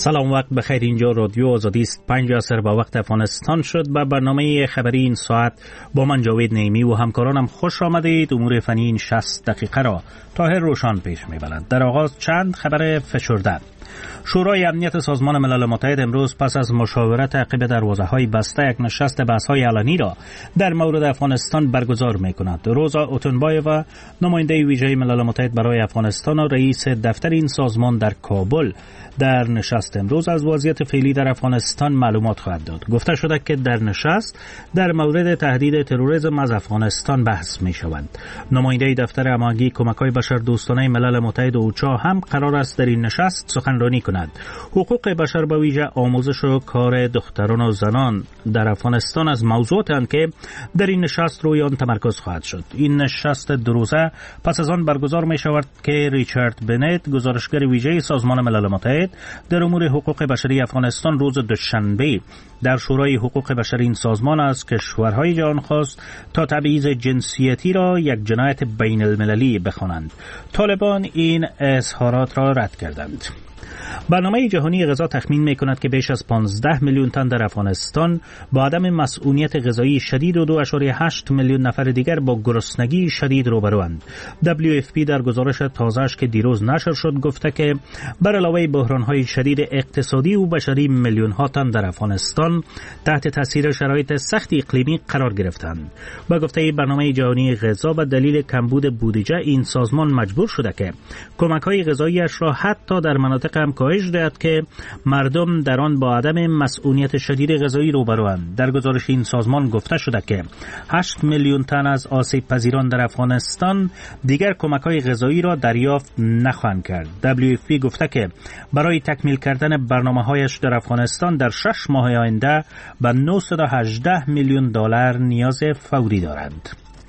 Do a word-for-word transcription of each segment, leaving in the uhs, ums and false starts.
سلام، وقت بخیر. اینجا رادیو آزادی است. پنج عصر با وقت افغانستان شد. با برنامه خبری این ساعت با من جاوید نعیمی و همکارانم خوش آمدید. امور فنی این شصت دقیقه را طاهر روشان پیش می‌برد. در آغاز چند خبر فشرده. شورای امنیت سازمان ملل متحد امروز پس از مشاورت عقب دروازه‌های بسته یک نشست بحث‌های علنی را در مورد افغانستان برگزار می‌کند. روزا اوتنبایووا، نماینده ویژه ملل متحد برای افغانستان و رئیس دفتر این سازمان در کابل، در نشست امروز از وضعیت فعلی در افغانستان معلومات خواهد داد. گفته شده که در نشست در مورد تهدید تروریسم از افغانستان بحث می‌شود. نماینده دفتر هماهنگی کمک‌های بشردوستانه ملل متحد اوچا هم قرار است در این نشست سخنرانی کند. حقوق بشر به ویژه آموزش و کار دختران و زنان در افغانستان از موضوعاتی اند که در این نشست روی آن تمرکز خواهد شد. این نشست دو روزه پس از آن برگزار می شود که ریچارد بنت، گزارشگر ویژه سازمان ملل متحد در امور حقوق بشری افغانستان، روز دوشنبه در شورای حقوق بشر این سازمان از کشورهای جهان خواست تا تبعیض جنسیتی را یک جنایت بین المللی بخوانند. طالبان این اظهارات را رد کردند. برنامه جهانی غذا تخمین می‌کند که بیش از پانزده میلیون تن در افغانستان با عدم مسئولیت غذایی شدید و دو ممیز هشت میلیون نفر دیگر با گرسنگی شدید روبروند. دبلیو اف پی در گزارش تازه‌اش که دیروز نشر شد گفته که بر علاوه بحران‌های شدید اقتصادی و بشری، میلیون‌ها تن در افغانستان تحت تاثیر شرایط سخت اقلیمی قرار گرفتند. با گفته برنامه جهانی غذا به دلیل کمبود بودجه این سازمان مجبور شده که کمک‌های غذایی‌اش را حتی در مناطق هم کاهش دهد که مردم در آن با عدم مسئولیت شدید غذایی روبروند. در گزارش این سازمان گفته شده که هشت میلیون تن از آسیب پذیران در افغانستان دیگر کمک‌های غذایی را دریافت نخواهند کرد. دبلیو اف پی گفته که برای تکمیل کردن برنامه‌هایش در افغانستان در شش ماه آینده به نهصد و هجده میلیون دلار نیاز فوری دارند.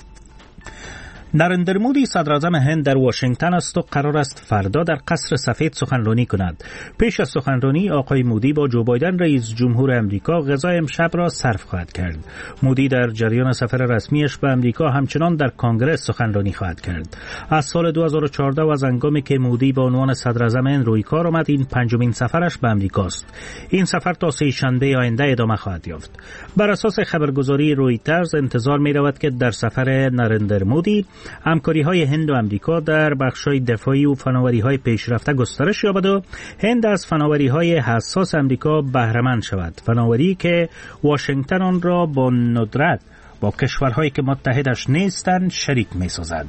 نریندر مودی صدراعظم هند در واشنگتن است و قرار است فردا در قصر سفید سخنرانی کند. پیش از سخنرانی آقای مودی با جو بایدن رئیس جمهور امریکا غذای امشب را صرف خواهد کرد. مودی در جریان سفر رسمیش به امریکا همچنان در کنگره سخنرانی خواهد کرد. از سال دو هزار و چهارده و از هنگامی که مودی به عنوان صدراعظم هند روی کار آمد، این پنجمین سفرش به امریکاست. این سفر تا سه شنبه آینده ادامه خواهد یافت. بر اساس خبرگزاری رویترز انتظار می رود که در سفر نریندر مودی همکاری‌های هند و امریکا در بخش‌های دفاعی و فناوری‌های پیشرفته گسترش یابد و هند از فناوری‌های حساس امریکا بهره‌مند شود. فناوری که واشنگتن آن را با ندرت با کشورهایی که متحدش نیستند شریک می‌سازد.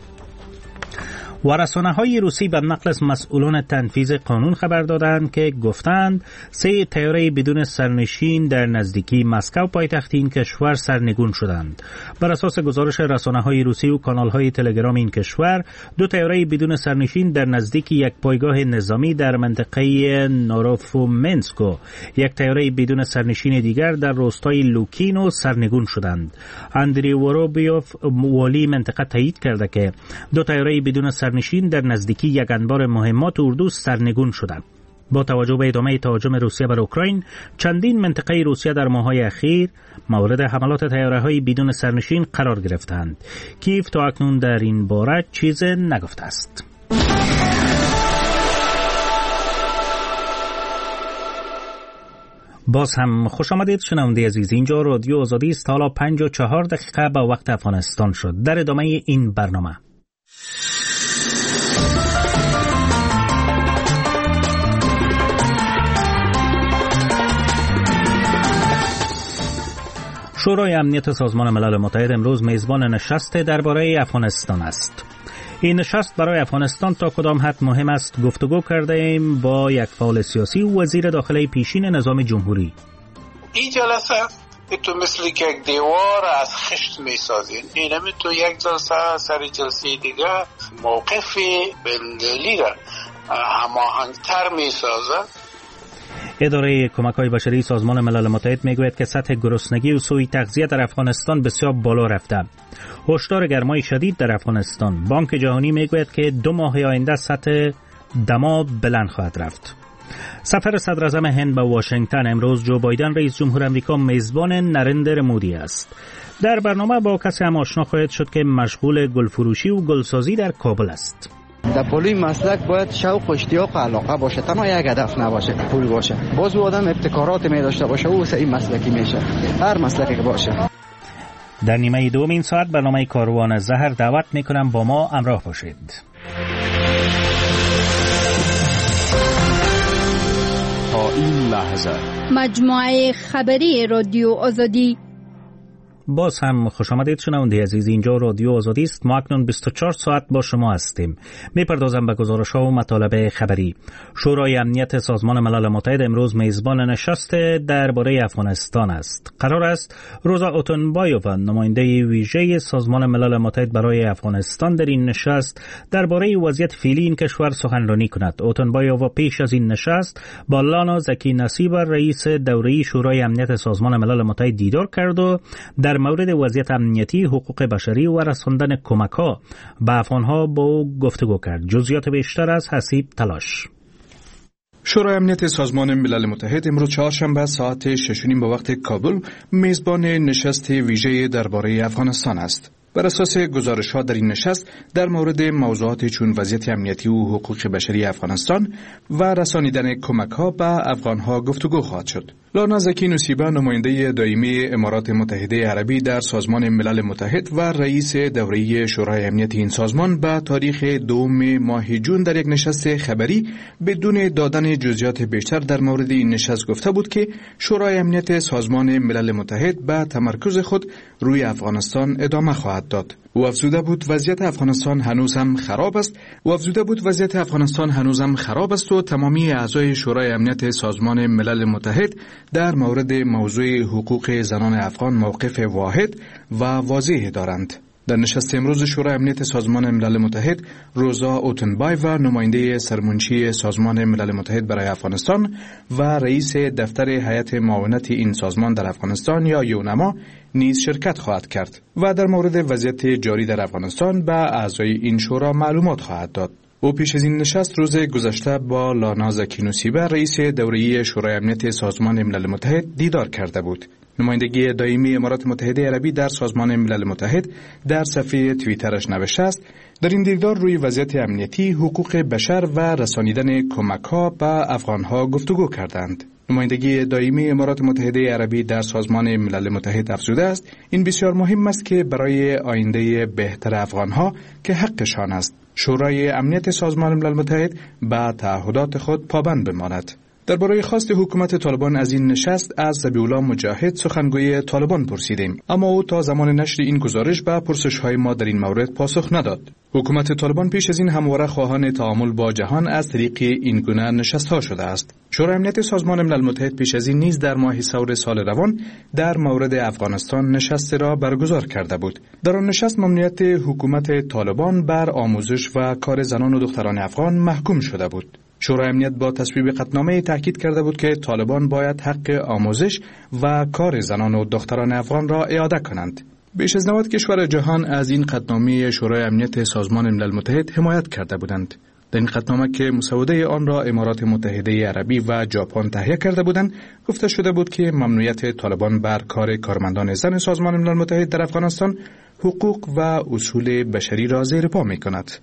و رسانه‌های روسی به نقل از مسئولان تنفیذ قانون خبر دادند که گفتند سه طیاره بدون سرنشین در نزدیکی مسکو پایتخت این کشور سرنگون شدند. بر اساس گزارش رسانه‌های روسی و کانال‌های تلگرام این کشور، دو طیاره بدون سرنشین در نزدیک یک پایگاه نظامی در منطقه نوروفومنسک و یک طیاره بدون سرنشین دیگر در روستای لوکینو سرنگون شدند. اندری وروبیوف، والی منطقه، تایید کرده که دو طیاره بدون سرنشین در نزدیکی یک انبار مهمات اردو سرنگون شدند. با توجه به ادامه تهاجم روسیه بر اوکراین، چندین منطقه روسیه در ماه‌های اخیر مورد حملات طیاره‌های بدون سرنشین قرار گرفتند. کیف تا اکنون در این باره چیز نگفته است. باز هم خوش آمدید شنونده عزیز. اینجا رادیو آزادی است. حالا پنج و چهار دقیقه با وقت افغانستان شد. در ادامه این برنامه شورای امنیت سازمان ملل متحد امروز میزبان نشست درباره افغانستان است. این نشست برای افغانستان تا کدام حد مهم است گفتگو کرده ایم با یک فعال سیاسی و وزیر داخله پیشین نظام جمهوری. این جلسه تو مثل که یک دیوار از خشت می سازین. این همی تو یک جلسه سر جلسه دیگه موقف بین‌المللی را هماهنگ‌تر می سازه. اداره کمک‌های بشری سازمان ملل متحد میگوید که سطح گرسنگی و سوء تغذیه در افغانستان بسیار بالا رفته. هشدار گرمای شدید در افغانستان. بانک جهانی میگوید که دو ماه آینده سطح دما بلند خواهد رفت. سفر صدراعظم هند به واشنگتن امروز جو بایدن رئیس جمهور امریکا میزبان نریندر مودی است. در برنامه با کسی هم آشنا خواهد شد که مشغول گلفروشی و گلسازی در کابل است. در پول مسلک باید شوق و اشتیاق و علاقه باشه، تنها یک هدف نباشه پول باشه. باز او آدم ابتکارات می داشته باشه، او این مسلکی میشه، هر مسلکی که باشه. در نیمه دوم این ساعت برنامه کاروان زهر دعوت میکنم با ما همراه باشید. تا این لحظه مجموعه خبری رادیو آزادی. باز هم خوش آمدید شنونده عزیز، اینجا رادیو آزادی است. ما اکنون بیست و چهار ساعت با شما هستیم. میپردازم به گزارش ها و مطالب خبری. شورای امنیت سازمان ملل متحد امروز میزبان نشست درباره افغانستان است. قرار است روزا اوتونبایووا، نماینده ویژه سازمان ملل متحد برای افغانستان، در این نشست درباره وضعیت فعلی این کشور سخنرانی کند. اوتونبایووا پیش از این نشست با لانا زکی نصیب، رئیس دوره‌ای شورای امنیت سازمان ملل متحد، دیدار کرد و در مورد وضعیت امنیتی، حقوق بشری و رساندن کمک‌ها به افغان‌ها با او گفتگو کرد. جزئیات بیشتر از حسیب تلاش. شورای امنیت سازمان ملل متحد امروز چهارشنبه ساعت شش و نیم به وقت کابل میزبان نشست ویژه درباره افغانستان است. بر اساس گزارش‌ها در این نشست در مورد موضوعات چون وضعیت امنیتی و حقوق بشری افغانستان و رسانیدن کمک‌ها به افغان‌ها گفتگو خواهد شد. لانا زکی نصیبه، نماینده دائمی امارات متحده عربی در سازمان ملل متحد و رئیس دوره‌ای شورای امنیت این سازمان، به تاریخ دوم ماه جون در یک نشست خبری بدون دادن جزئیات بیشتر در مورد این نشست گفته بود که شورای امنیت سازمان ملل متحد به تمرکز خود روی افغانستان ادامه خواهد داد. او افزوده بود وضعیت افغانستان هنوز هم خراب است. او افزوده بود وضعیت افغانستان هنوز هم خراب است و تمامی اعضای شورای امنیت سازمان ملل متحد در مورد موضوع حقوق زنان افغان موقف واحد و واضح دارند. در نشست امروز شورای امنیت سازمان ملل متحد، روزا اوتونبایووا، نماینده سرمنشی سازمان ملل متحد برای افغانستان و رئیس دفتر هیئت معاونت این سازمان در افغانستان یا یونما نیز شرکت خواهد کرد و در مورد وضعیت جاری در افغانستان به اعضای این شورا معلومات خواهد داد. او پیش از این نشست روز گذشته با لانا زکی نصیبه، رئیس دوره‌ای شورای امنیت سازمان ملل متحد، دیدار کرده بود. نمایندگی دائمی امارات متحده عربی در سازمان ملل متحد در صفحه توییترش نوشته است در این دیدار روی وضعیت امنیتی، حقوق بشر و رسانیدن کمک‌ها به افغان‌ها گفتگو کردند. نمایندگی دائمی امارات متحده عربی در سازمان ملل متحد افزوده است این بسیار مهم است که برای آینده بهتر افغان‌ها که حقشان است، شورای امنیت سازمان ملل متحد به تعهدات خود پابند بماند. درباره خواست حکومت طالبان از این نشست از ذبیح الله مجاهد، سخنگوی طالبان، پرسیدیم، اما او تا زمان نشر این گزارش به پرسش‌های ما در این مورد پاسخ نداد. حکومت طالبان پیش از این همواره خواهان تعامل با جهان از طریق این گونه نشست‌ها شده است. شورای امنیت سازمان ملل متحد پیش از این نیز در ماه ثور سال روان در مورد افغانستان نشست را برگزار کرده بود. در آن نشست ممنوعیت حکومت طالبان بر آموزش و کار زنان و دختران افغان محکوم شده بود. شورای امنیت با تصویب قطعنامه تاکید کرده بود که طالبان باید حق آموزش و کار زنان و دختران افغان را اعاده کنند. بیش از نود کشور جهان از این قطعنامه شورای امنیت سازمان ملل متحد حمایت کرده بودند. در این قطعنامه که مسوده آن را امارات متحده عربی و ژاپن تهیه کرده بودند، گفته شده بود که ممنوعیت طالبان بر کار کارمندان زن سازمان ملل متحد در افغانستان حقوق و اصول بشری را زیر پا می‌کند.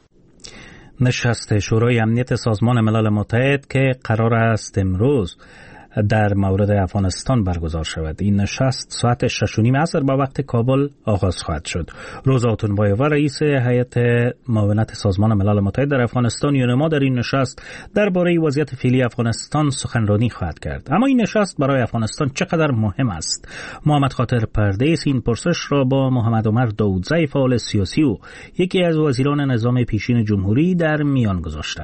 نشست شورای امنیت سازمان ملل متحد که قرار است امروز در مورد افغانستان برگزار شود. این نشست ساعت شش و نیم عصر با وقت کابل آغاز خواهد شد. روزا اوتونبایووا، رئیس هیئت معاونت سازمان ملل متحد در افغانستان یونما، در این نشست درباره وضعیت فعلی افغانستان سخنرانی خواهد کرد. اما این نشست برای افغانستان چقدر مهم است؟ محمد خاطر پردیس این پرسش را با محمد عمر داودزی، فعال سیاسی و یکی از وزیران نظام پیشین جمهوری، در میان گذاشته.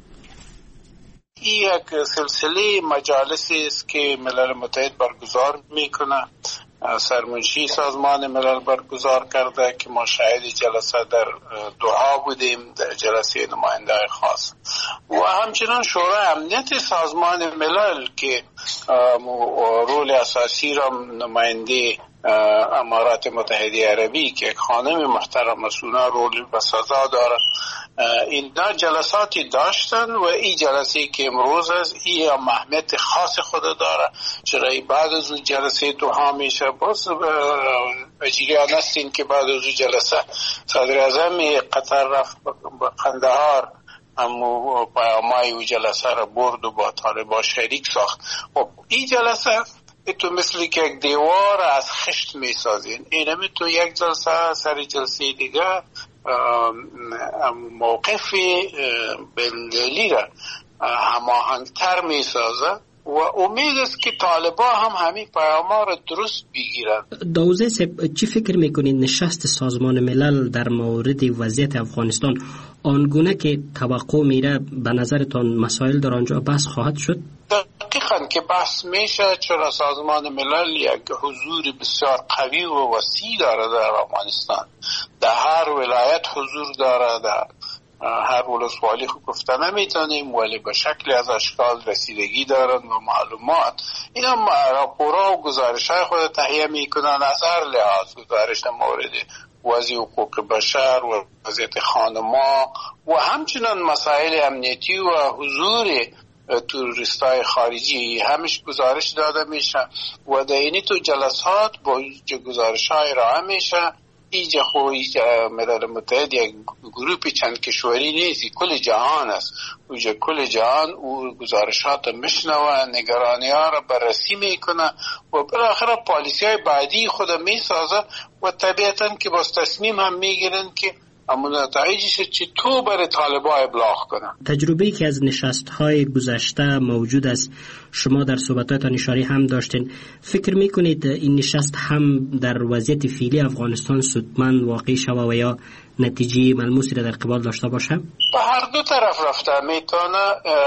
این یک سلسله مجالسی است که ملل متحد برگزار میکنه. سرمنشی سازمان ملل برگزار کرده که ما شاهد جلسه در دوحا بودیم، در جلسه نماینده خاص، و همچنان شورای امنیت سازمان ملل که رول اساسی را نماینده امارات متحده عربی که یک خانم محترم مسئوله رول بسزا داره، این جلساتی داشتن و این جلسه که امروز است این اهمیت خاص خود داره، چرا بعد از اون جلسه دوحا میشه. باز جریان است این که بعد از اون جلسه صدر اعظم قطر رفت به قندهار اما پیامای او جلسه را برد و با طالبان شریک ساخت. خب این جلسه تو مثل که یک دیوار از خشت می سازین. اینمی تو یک جلسه سر جلسه دیگه موقف بین‌المللی را هماهنگتر می سازه و امید است که طالبان هم همین پیاما را درست بگیرند. داوزه صاحب، چی فکر میکنید نشست سازمان ملل در مورد وضعیت افغانستان آنگونه که توقع میره به نظرتان مسائل در آنجا بحث خواهد شد؟ دقیقاً که بحث میشه، چرا سازمان ملل یک حضور بسیار قوی و وسیع داره در افغانستان. در هر ولایت حضور داره، در هر ولسوالی خود گفته نمیتونیم ولی به شکلی از اشکال رسیدگی دارن و معلومات. اینا راپورا و گزارش های خود تهیه میکنن از هر لحاظ، گزارش مورد وضع حقوق بشر و وضعیت خانما و همچنان مسائل امنیتی و حضور توریست های خارجی همش گزارش داده میشه و در اینی تو جلسات با گزارش های راه میشه. ایجا خوی ملل متحد یک گروپ چند کشوری نیست، کل جهان است. اوجا کل جهان او گزارشات میشنوه، نگرانی ها را بررسی میکنه و بالاخره پالیسی های بعدی خود میسازه و طبیعتا که باز تصمیم هم میگیرن که اما نتایجش چطور برای طالبان ابلاغ کنن. تجربه‌ای که از نشست‌های گذشته موجود است، شما در صحبتاتان اشاره هم داشتین، فکر میکنید این نشست هم در وضعیت فعلی افغانستان سودمند واقع شوه و یا نتیجه ملموسی را در قبال داشته باشه؟ به هر دو طرف رفته میتونه.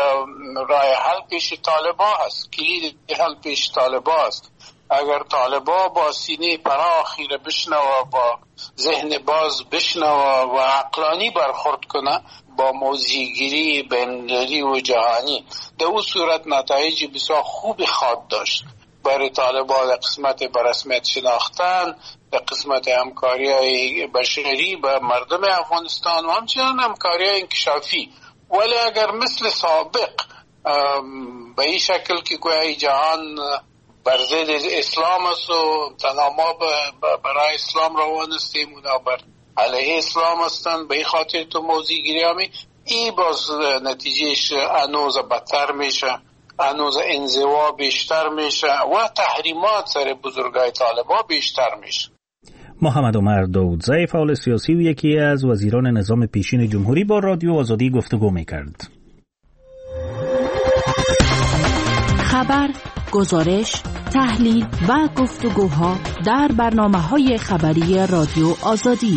راه حل پیش طالبان است، کلید حل پیش طالبان است. اگر طالبان با سینه فراخی را بشنوه، با ذهن باز بشنوه و عقلانی برخورد کنه با موضع‌گیری بین‌المللی و جهانی، در اون صورت نتایج بسیار خوبی خواهد داشت برای طالبان. در قسمت برسمیت شناختن، در قسمت همکاری بشری با مردم افغانستان و همچنان همکاری انکشافی. ولی اگر مثل سابق به این شکل که گویا جهان بر ضد اسلام است و تنها ما برای اسلام روان هستیم اونا بر علیه اسلام هستن، به این خاطر تو موضوع گیری همی ای باز نتیجهش انوز بدتر میشه، انوز انزوا بیشتر میشه و تحریمات سر بزرگای طالبان بیشتر میشه. محمد عمر داودزی، فعال سیاسی و یکی از وزیران نظام پیشین جمهوری، با رادیو آزادی گفتگو میکرد. خبر، گزارش، تحلیل و گفتگوها در برنامه‌های خبری رادیو آزادی.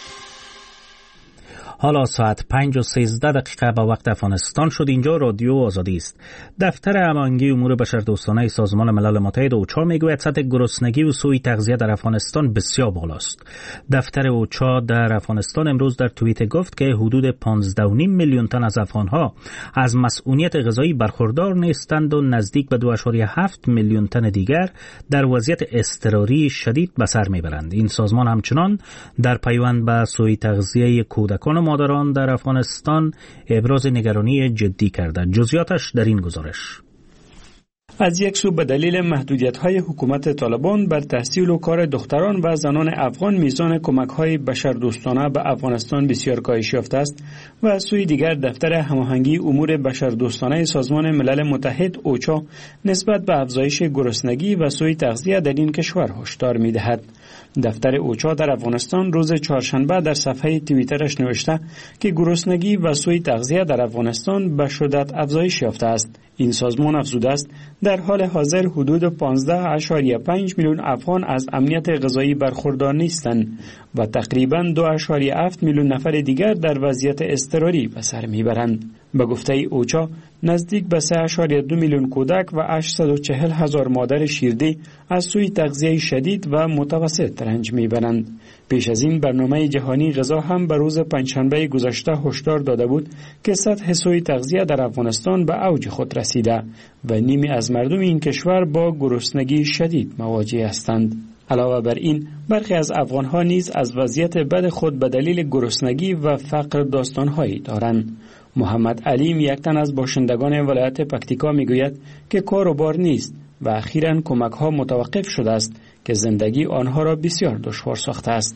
حالا ساعت پنج و سیزده دقیقه به وقت افغانستان شد. اینجا رادیو آزادی است. دفتر هماهنگی امور بشردوستانه سازمان ملل متحد اوچا میگوید سطح گرسنگی و سوء تغذیه در افغانستان بسیار بالاست. دفتر اوچا در افغانستان امروز در توییت گفت که حدود پانزده و نیم میلیون تن از افغانها از مسئولیت غذایی برخوردار نیستند و نزدیک به دو ممیز هفت میلیون تن دیگر در وضعیت اضطراری شدید به سر میبرند. این سازمان همچنان در پیوند به سوء تغذیه کودکان و مادران در افغانستان ابراز نگرانی جدی کرده. جزئیاتش در این گزارش. از یک سو به دلیل محدودیت‌های حکومت طالبان بر تحصیل و کار دختران و زنان افغان میزان کمک‌های بشردوستانه به افغانستان بسیار کاهش یافته است و از سوی دیگر دفتر هماهنگی امور بشردوستانه سازمان ملل متحد اوچا نسبت به افزایش گرسنگی و سوء تغذیه در این کشور هشدار می‌دهد. دفتر اوچا در افغانستان روز چهارشنبه در صفحه توییترش نوشته که گرسنگی و سوء تغذیه در افغانستان به شدت افزایش یافته است. این سازمان افزوده است در حال حاضر حدود پانزده اشاریه پنج میلیون افغان از امنیت غذایی برخوردار نیستند و تقریباً دو اشاریه هفت میلیون نفر دیگر در وضعیت اضطراری به سر میبرند. به گفته اوچا نزدیک به سه اشاریه دو میلیون کودک و هشتصد و چهل هزار مادر شیرده از سوء تغذیه شدید و متوسط رنج میبرند. پیش از این برنامه جهانی غذا هم به روز پنجشنبه گذشته هشدار داده بود که سطح سوء تغذیه در افغانستان به اوج خود رسیده و نیمی از مردم این کشور با گرسنگی شدید مواجه هستند. علاوه بر این برخی از افغانها نیز از وضعیت بد خود به دلیل گرسنگی و فقر داستانهایی دارند. محمد علیم، یک تن از باشندگان ولایت پکتیکا، میگوید که کار و بار نیست و اخیراً کمک‌ها متوقف شده است که زندگی آنها را بسیار دشوار ساخته است.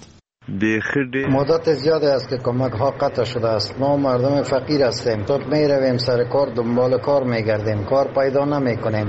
مدت زیادی است که کمک ها قطع شده است. ما مردم فقیر هستیم. صبح می رویم سر کار، دنبال کار می گردیم، کار پیدا نمی کنیم.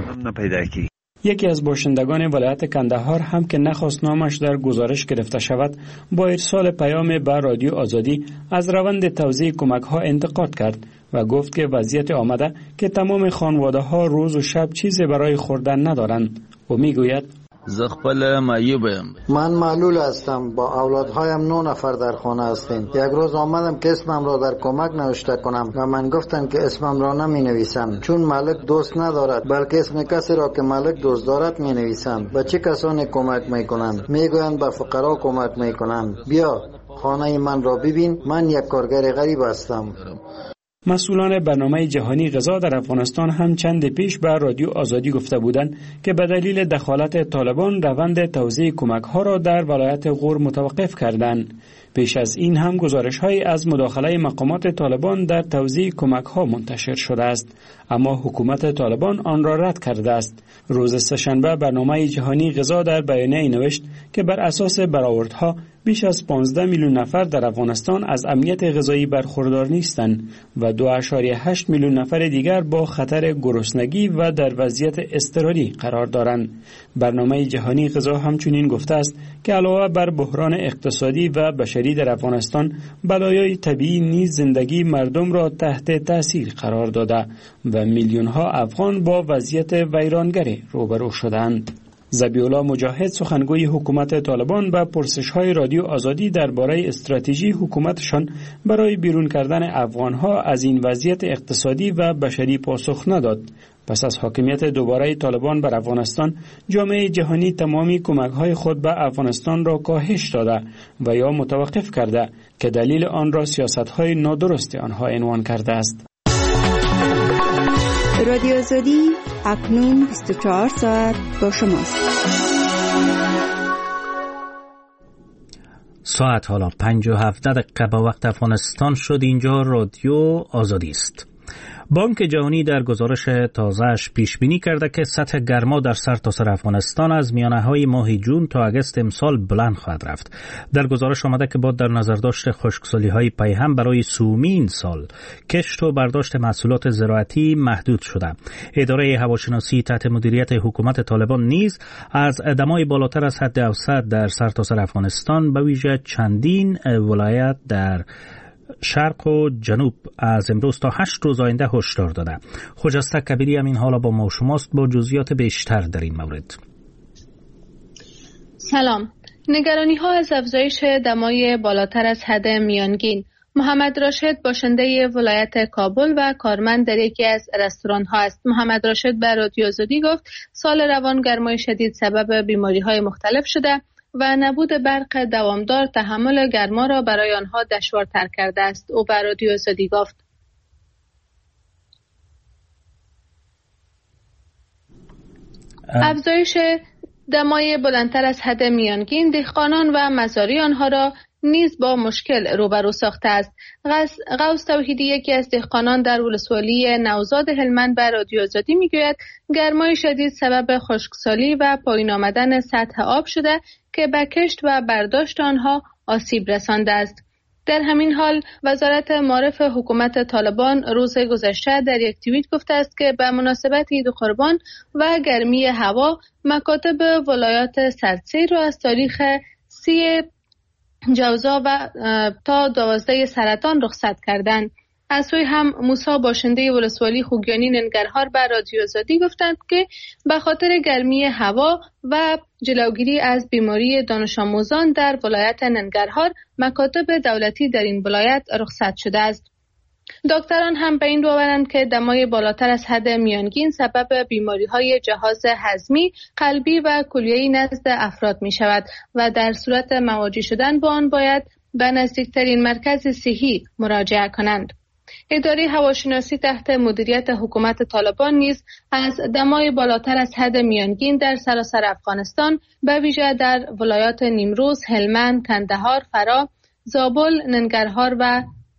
یکی از باشندگان ولایت کندهار هم که نخواست نامش در گزارش گرفته شود، با ارسال پیام به رادیو آزادی از روند توزیع کمک ها انتقاد کرد و گفت که وضعیت آمده که تمام خانواده ها روز و شب چیزی برای خوردن ندارند و می گوید زخپل معیوبم. من معلول هستم. با اولادهایم نه نفر در خانه هستیم. یک روز آمدم که اسمم را در کمک نوشته کنم و من گفتن که اسمم را نمی نویسم، چون مالک دوست ندارد، بلکه اسم کسی را که مالک دوست دارد می نویسم. به چه کسانی کمک می کنند؟ می گویند به فقرا کمک می کنند. بیا خانه من را ببین، من یک کارگر غریب هستم. مسئولان برنامه جهانی غذا در افغانستان هم چند پیش به رادیو آزادی گفته بودند که به دلیل دخالت طالبان روند توزیع کمک ها را در ولایت غور متوقف کردند. پیش از این هم گزارش های از مداخله مقامات طالبان در توزیع کمک ها منتشر شده است، اما حکومت طالبان آن را رد کرده است. روز سه‌شنبه برنامه جهانی غذا در بیانیه‌ای نوشت که بر اساس برآوردها بیش از پانزده میلیون نفر در افغانستان از امنیت غذایی برخوردار نیستند و دو ممیز هشت میلیون نفر دیگر با خطر گرسنگی و در وضعیت اضطراری قرار دارند. برنامه جهانی غذا همچنین گفته است که علاوه بر بحران اقتصادی و بشری در افغانستان، بلایای طبیعی نیز زندگی مردم را تحت تاثیر قرار داده و میلیون ها افغان با وضعیت ویرانگر روبرو شدند. ذبیح‌الله مجاهد، سخنگوی حکومت طالبان، به پرسش‌های رادیو آزادی درباره استراتژی حکومتشان برای بیرون کردن افغان‌ها از این وضعیت اقتصادی و بشری پاسخ نداد. پس از حاکمیت دوباره طالبان بر افغانستان، جامعه جهانی تمامی کمک‌های خود به افغانستان را کاهش داده و یا متوقف کرده که دلیل آن را سیاست‌های نادرست آنها عنوان کرده است. رادیو آزادی اکنون بیست و چهار ساعت با شماست. ساعت حالا پنج و هفده دقیقه به وقت افغانستان شد. اینجا رادیو آزادی است. بانک جهانی در گزارش تازه‌اش پیش بینی کرده که سطح گرما در سرتاسر افغانستان از میانه‌های ماه جون تا اگست امسال بلند خواهد رفت. در گزارش آمده که با در نظر داشت خشکسالی‌های پیهم برای سومین سال، کشت و برداشت محصولات زراعتی محدود شده. اداره هواشناسی تحت مدیریت حکومت طالبان نیز از دمای بالاتر از حد اوسط در سرتاسر افغانستان به ویژه چندین ولایت در شرق و جنوب از امروز تا هشت روز آینده هشدار داده. خجسته کبیری هم این حالا با ما و شماست با جزئیات بیشتر در این مورد. سلام. نگرانی ها از افزایش دمای بالاتر از حد میانگین. محمد راشد باشنده ولایت کابل و کارمند در یکی از رستوران ها است. محمد راشد به رادیو آزادی گفت سال روان گرمای شدید سبب بیماری های مختلف شده و نبود برق دوامدار تحمل گرما را برای آنها دشوارتر کرده است. او به رادیو آزادی گفت افزایش دمای بلندتر از حد میانگین دهقانان و مزاری آنها را نیز با مشکل روبرو ساخته است. غوث توحیدی یکی از دهقانان در ولسوالی نوزاد هلمند به رادیو آزادی میگوید گرمای شدید سبب خشکسالی و پایین آمدن سطح آب شده که به کشت و برداشت آنها آسیب رسانده است. در همین حال وزارت معارف حکومت طالبان روز گذشته در یک توییت گفته است که به مناسبت عید قربان و گرمی هوا مکاتب ولایات سردسیر را از تاریخ سی جوزا و تا دوازده سرطان رخصت کردند. از سوی هم موسی باشنده ولسوالی خوگیانی ننگرهار به رادیو آزادی گفتند که به خاطر گرمی هوا و جلوگیری از بیماری دانش آموزان در ولایت ننگرهار مکاتب دولتی در این ولایت رخصت شده است. دکتران هم به این باورند که دمای بالاتر از حد میانگین سبب بیماری‌های جهاز هضمی، قلبی و کلیه‌ای نزد افراد می‌شود و در صورت مواجه شدن با آن باید به نزدیکترین مرکز صحی مراجعه کنند. اداره هواشناسی تحت مدیریت حکومت طالبان نیز از دمای بالاتر از حد میانگین در سراسر افغانستان به ویژه در ولایات نیمروز، هلمند، کندهار، فرا، زابل، ننگرهار و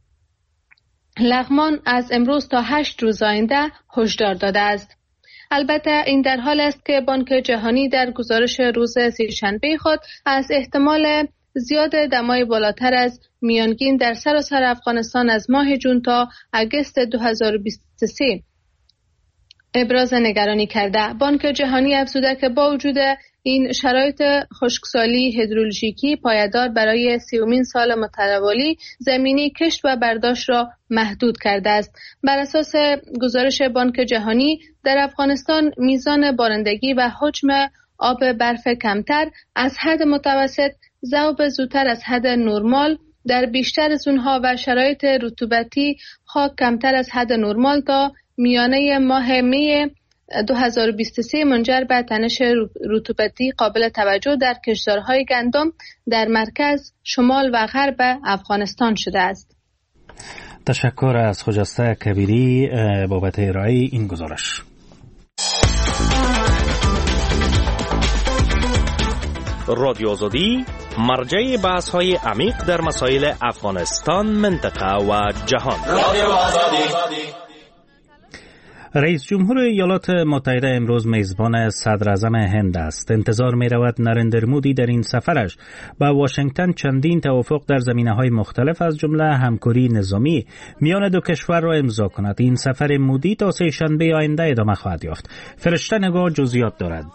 لغمان از امروز تا هشت روز آینده هشدار داده است. البته این در حال است که بانک جهانی در گزارش روز سه‌شنبه خود از احتمال زیاد دمای بالاتر از میانگین در سراسر افغانستان از ماه جون تا اگست دو هزار و بیست و سه ابراز نگرانی کرده. بانک جهانی افزوده که با وجود این شرایط خشکسالی هیدرولوژیکی پایدار برای سیومین سال متوالی زمینی کشت و برداشت را محدود کرده است. بر اساس گزارش بانک جهانی در افغانستان میزان بارندگی و حجم آب برف کمتر از حد متوسط، ذوب زودتر از حد نرمال در بیشتر زونها و شرایط رطوبتی خاک کمتر از حد نرمال تا میانه ماه می دو هزار و بیست و سه منجر به تنش رطوبتی قابل توجه در کشتزارهای گندم در مرکز، شمال و غرب افغانستان شده است. تشکر از خجسته کبیری بابت ارائه این گزارش. رادیو آزادی مرجع بحث های عمیق در مسائل افغانستان، منطقه و جهان. رادیو آزادی. رئیس جمهور ایالات متحده امروز میزبان صدر اعظم هند است. انتظار می رود نریندر مودی در این سفرش به واشنگتن چندین توافق در زمینه‌های مختلف از جمله همکاری نظامی میان دو کشور را امضا کند. این سفر مودی تا سه شنبه آینده ادامه خواهد یافت. فرشته نگاه جزئیات دارد.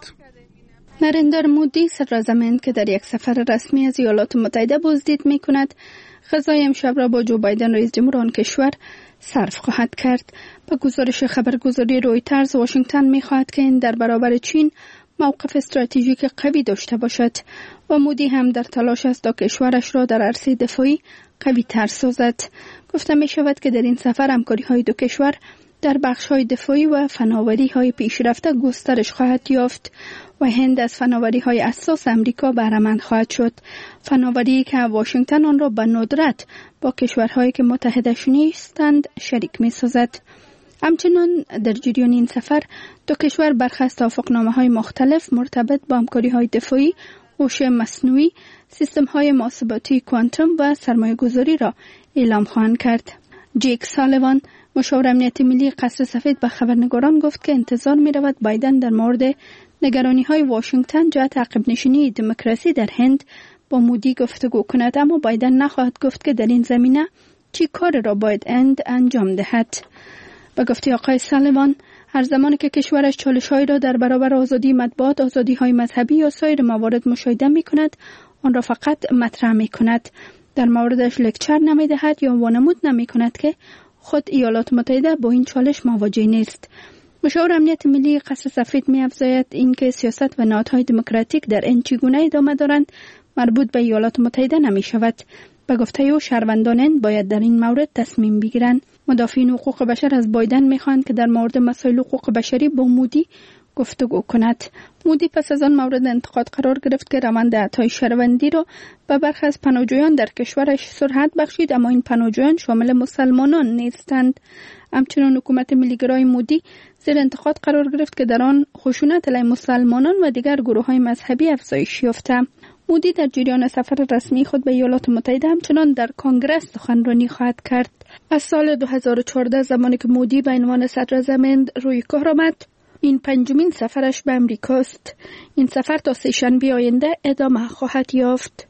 نریندر مودی صدر اعظم هند که در یک سفر رسمی از ایالات متحده بازدید می کند، غذای امشب را با جو بایدن رئیس جمهور آن کشور صرف خواهد کرد. با گزارش خبرگزاری رویترز، واشنگتن می خواهد که این در برابر چین موقف استراتژیک قوی داشته باشد و مودی هم در تلاش است تا کشورش را در عرصه دفاعی قوی تر سازد. گفته می شود که در این سفر همکاری های دو کشور در بخش های دفاعی و فناوری های پیشرفته گسترش خواهد یافت و هند از فناوری های اساس امریکا بهره مند خواهد شد. فناوری که واشنگتن آن را به ندرت با کشورهایی که متحدش نیستند شریک می سازد. همچنان در جریان این سفر دو کشور برخی از توافقنامه‌های مختلف مرتبط با همکاری‌های دفاعی، هوش مصنوعی، سیستم‌های محاسباتی کوانتوم و سرمایه‌گذاری را اعلام خواهند کرد. جیک سالیوان، مشاور امنیت ملی قصر سفید، به خبرنگاران گفت که انتظار می‌رود بایدن در مورد نگرانی‌های واشنگتن جهت عقب نشینی دموکراسی در هند با مودی گفتگو کند، اما بایدن نخواهد گفت که در این زمینه چی کار را باید هند انجام دهد. به گفته آقای سالیوان، هر زمانی که کشورش چالش‌هایی را در برابر آزادی مطبوعات، آزادی‌های مذهبی یا سایر موارد مشاهده می‌کند، آن را فقط مطرح می‌کند. در موردش لکچر نمی‌دهد یا وانمود نمی‌کند که خود ایالات متحده با این چالش مواجه نیست. مشاور امنیت ملی قصر سفید می‌افزاید اینکه سیاست و نهادهای دموکراتیک در این چگونه ادامه دارند مربوط به ایالات متحده نمی‌شود. به گفته او، شهروندان هند باید در این مورد تصمیم بگیرند. مدافعین حقوق بشر از بایدن می‌خواهند که در مورد مسائل حقوق بشری با مودی گفتگو کند. مودی پس از آن مورد انتقاد قرار گرفت که روند اعطای شهروندی را به برخی از پناهجویان در کشورش سرعت بخشید، اما این پناهجویان شامل مسلمانان نیستند. همچنین حکومت ملیگرای مودی زیر انتقاد قرار گرفت که در آن خشونت علیه مسلمانان و دیگر گروه‌های مذهبی افزایش یافته. مودی در جریان سفر رسمی خود به ایالات متحده همچنان در کنگره سخنرانی خواهد کرد. از سال دو هزار و چهارده زمانی که مودی به عنوان صدر اعظم هند روی کار آمد، این پنجمین سفرش به امریکاست. این سفر تا سه شنبه آینده ادامه خواهد یافت.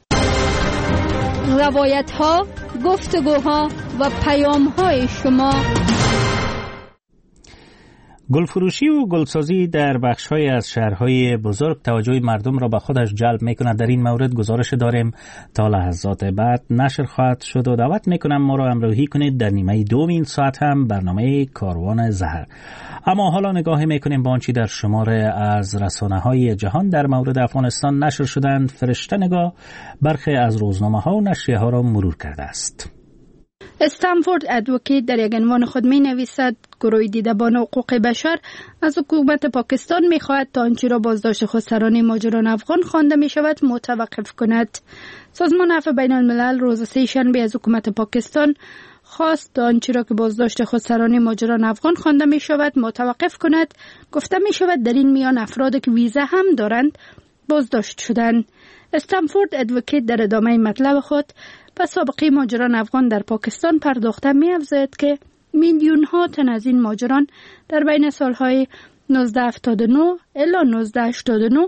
روایت‌ها، گفتگوها و پیام‌های شما. گلفروشی و گلسازی در بخش‌های از شهرهای بزرگ توجه مردم را به خودش جلب می‌کند. در این مورد گزارش داریم تا لحظات بعد نشر خواهد شد و دعوت می‌کنم ما را همراهی کنید در نیمه دوم این ساعت هم برنامه کاروان زهر. اما حالا نگاه می‌کنیم به آنچه در شماره از رسانه‌های جهان در مورد افغانستان نشر شدند. فرشته نگاه برخی از روزنامه‌ها و نشریه‌ها را مرور کرده است. استنفورد ادوکیت در یک عنوان خود می نویسد گروه دیدبان حقوق بشر از حکومت پاکستان می خواهد تا آنچه را بازداشت خودسران ماجران افغان خوانده می شود متوقف کند. سازمان عفو بین الملل روز سه شنبه از حکومت پاکستان خواست تا آنچه را که بازداشت خودسران ماجران افغان خوانده می شود متوقف کند. گفته می شود در این میان افرادی که ویزا هم دارند بازداشت شدند. استنفورد ادوکیت در ادامه مطلب خود به سابقه ماجران افغان در پاکستان پرداخته می‌افزاید که میلیون ها تن از این ماجران در بین سالهای نوزده هفتاد و نه الی نوزده هشتاد و نه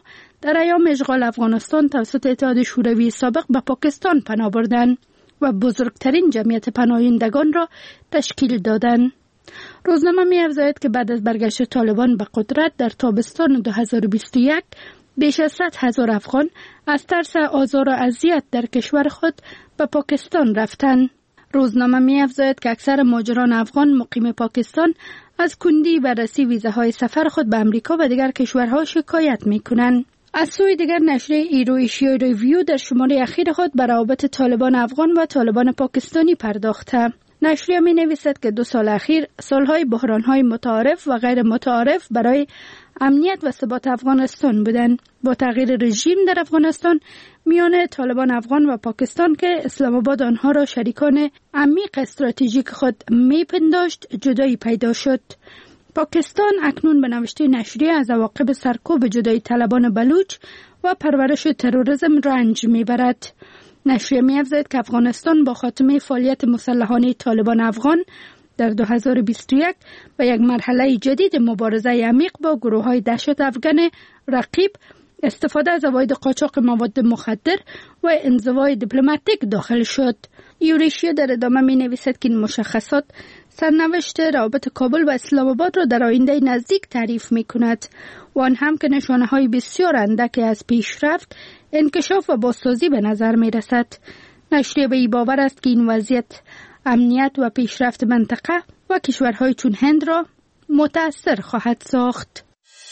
در ایام اشغال افغانستان توسط اتحاد شوروی سابق به پاکستان پناه بردند و بزرگترین جمعیت پناهندگان را تشکیل دادند. روزنامه می افزاید که بعد از برگشت طالبان به قدرت در تابستان دو هزار و بیست و یک بیش از صد هزار افغان از ترس آزار و اذیت در کشور خود به پاکستان رفتند. روزنامه می افزاید که اکثر مهاجران افغان مقیم پاکستان از کندی بررسی ویزاهای سفر خود به امریکا و دیگر کشورها شکایت می کنند. از سوی دیگر نشریه ایرو ایشیا ریویو در شماره اخیر خود به روابط طالبان افغان و طالبان پاکستانی پرداخته. نشریه می نویسد که دو سال اخیر سالهای بحرانهای متعارف و غیر متعارف برای امنیت و ثبات افغانستان بودند. با تغییر رژیم در افغانستان میان طالبان افغان و پاکستان که اسلام آباد آنها را شریکان عمیق استراتژیک خود میپنداشت جدایی پیدا شد. پاکستان اکنون به نوشته نشریه از عواقب سرکوب جدایی طلبان بلوچ و پرورش تروریسم رنج میبرد. نشریه می‌افزاید که افغانستان با خاتمه فعالیت مسلحانه طالبان افغان در دو هزار و بیست و یک و یک مرحله جدید مبارزه عمیق با گروه‌های دهشت افغان رقیب، استفاده از عواید قاچاق مواد مخدر و انزوای دیپلماتیک داخل شد. یوریشیا در ادامه می‌نویسد که این مشخصات سرنوشت روابط کابل و اسلام آباد را در آینده نزدیک تعریف می‌کند و آن هم که نشانه‌های بسیار اندکی از پیشرفت، انکشاف و بازسازی به نظر می‌رسد. نشریه به این باور است که این وضعیت امنیت و پیشرفت منطقه و کشورهای چون هند را متأثر خواهد ساخت.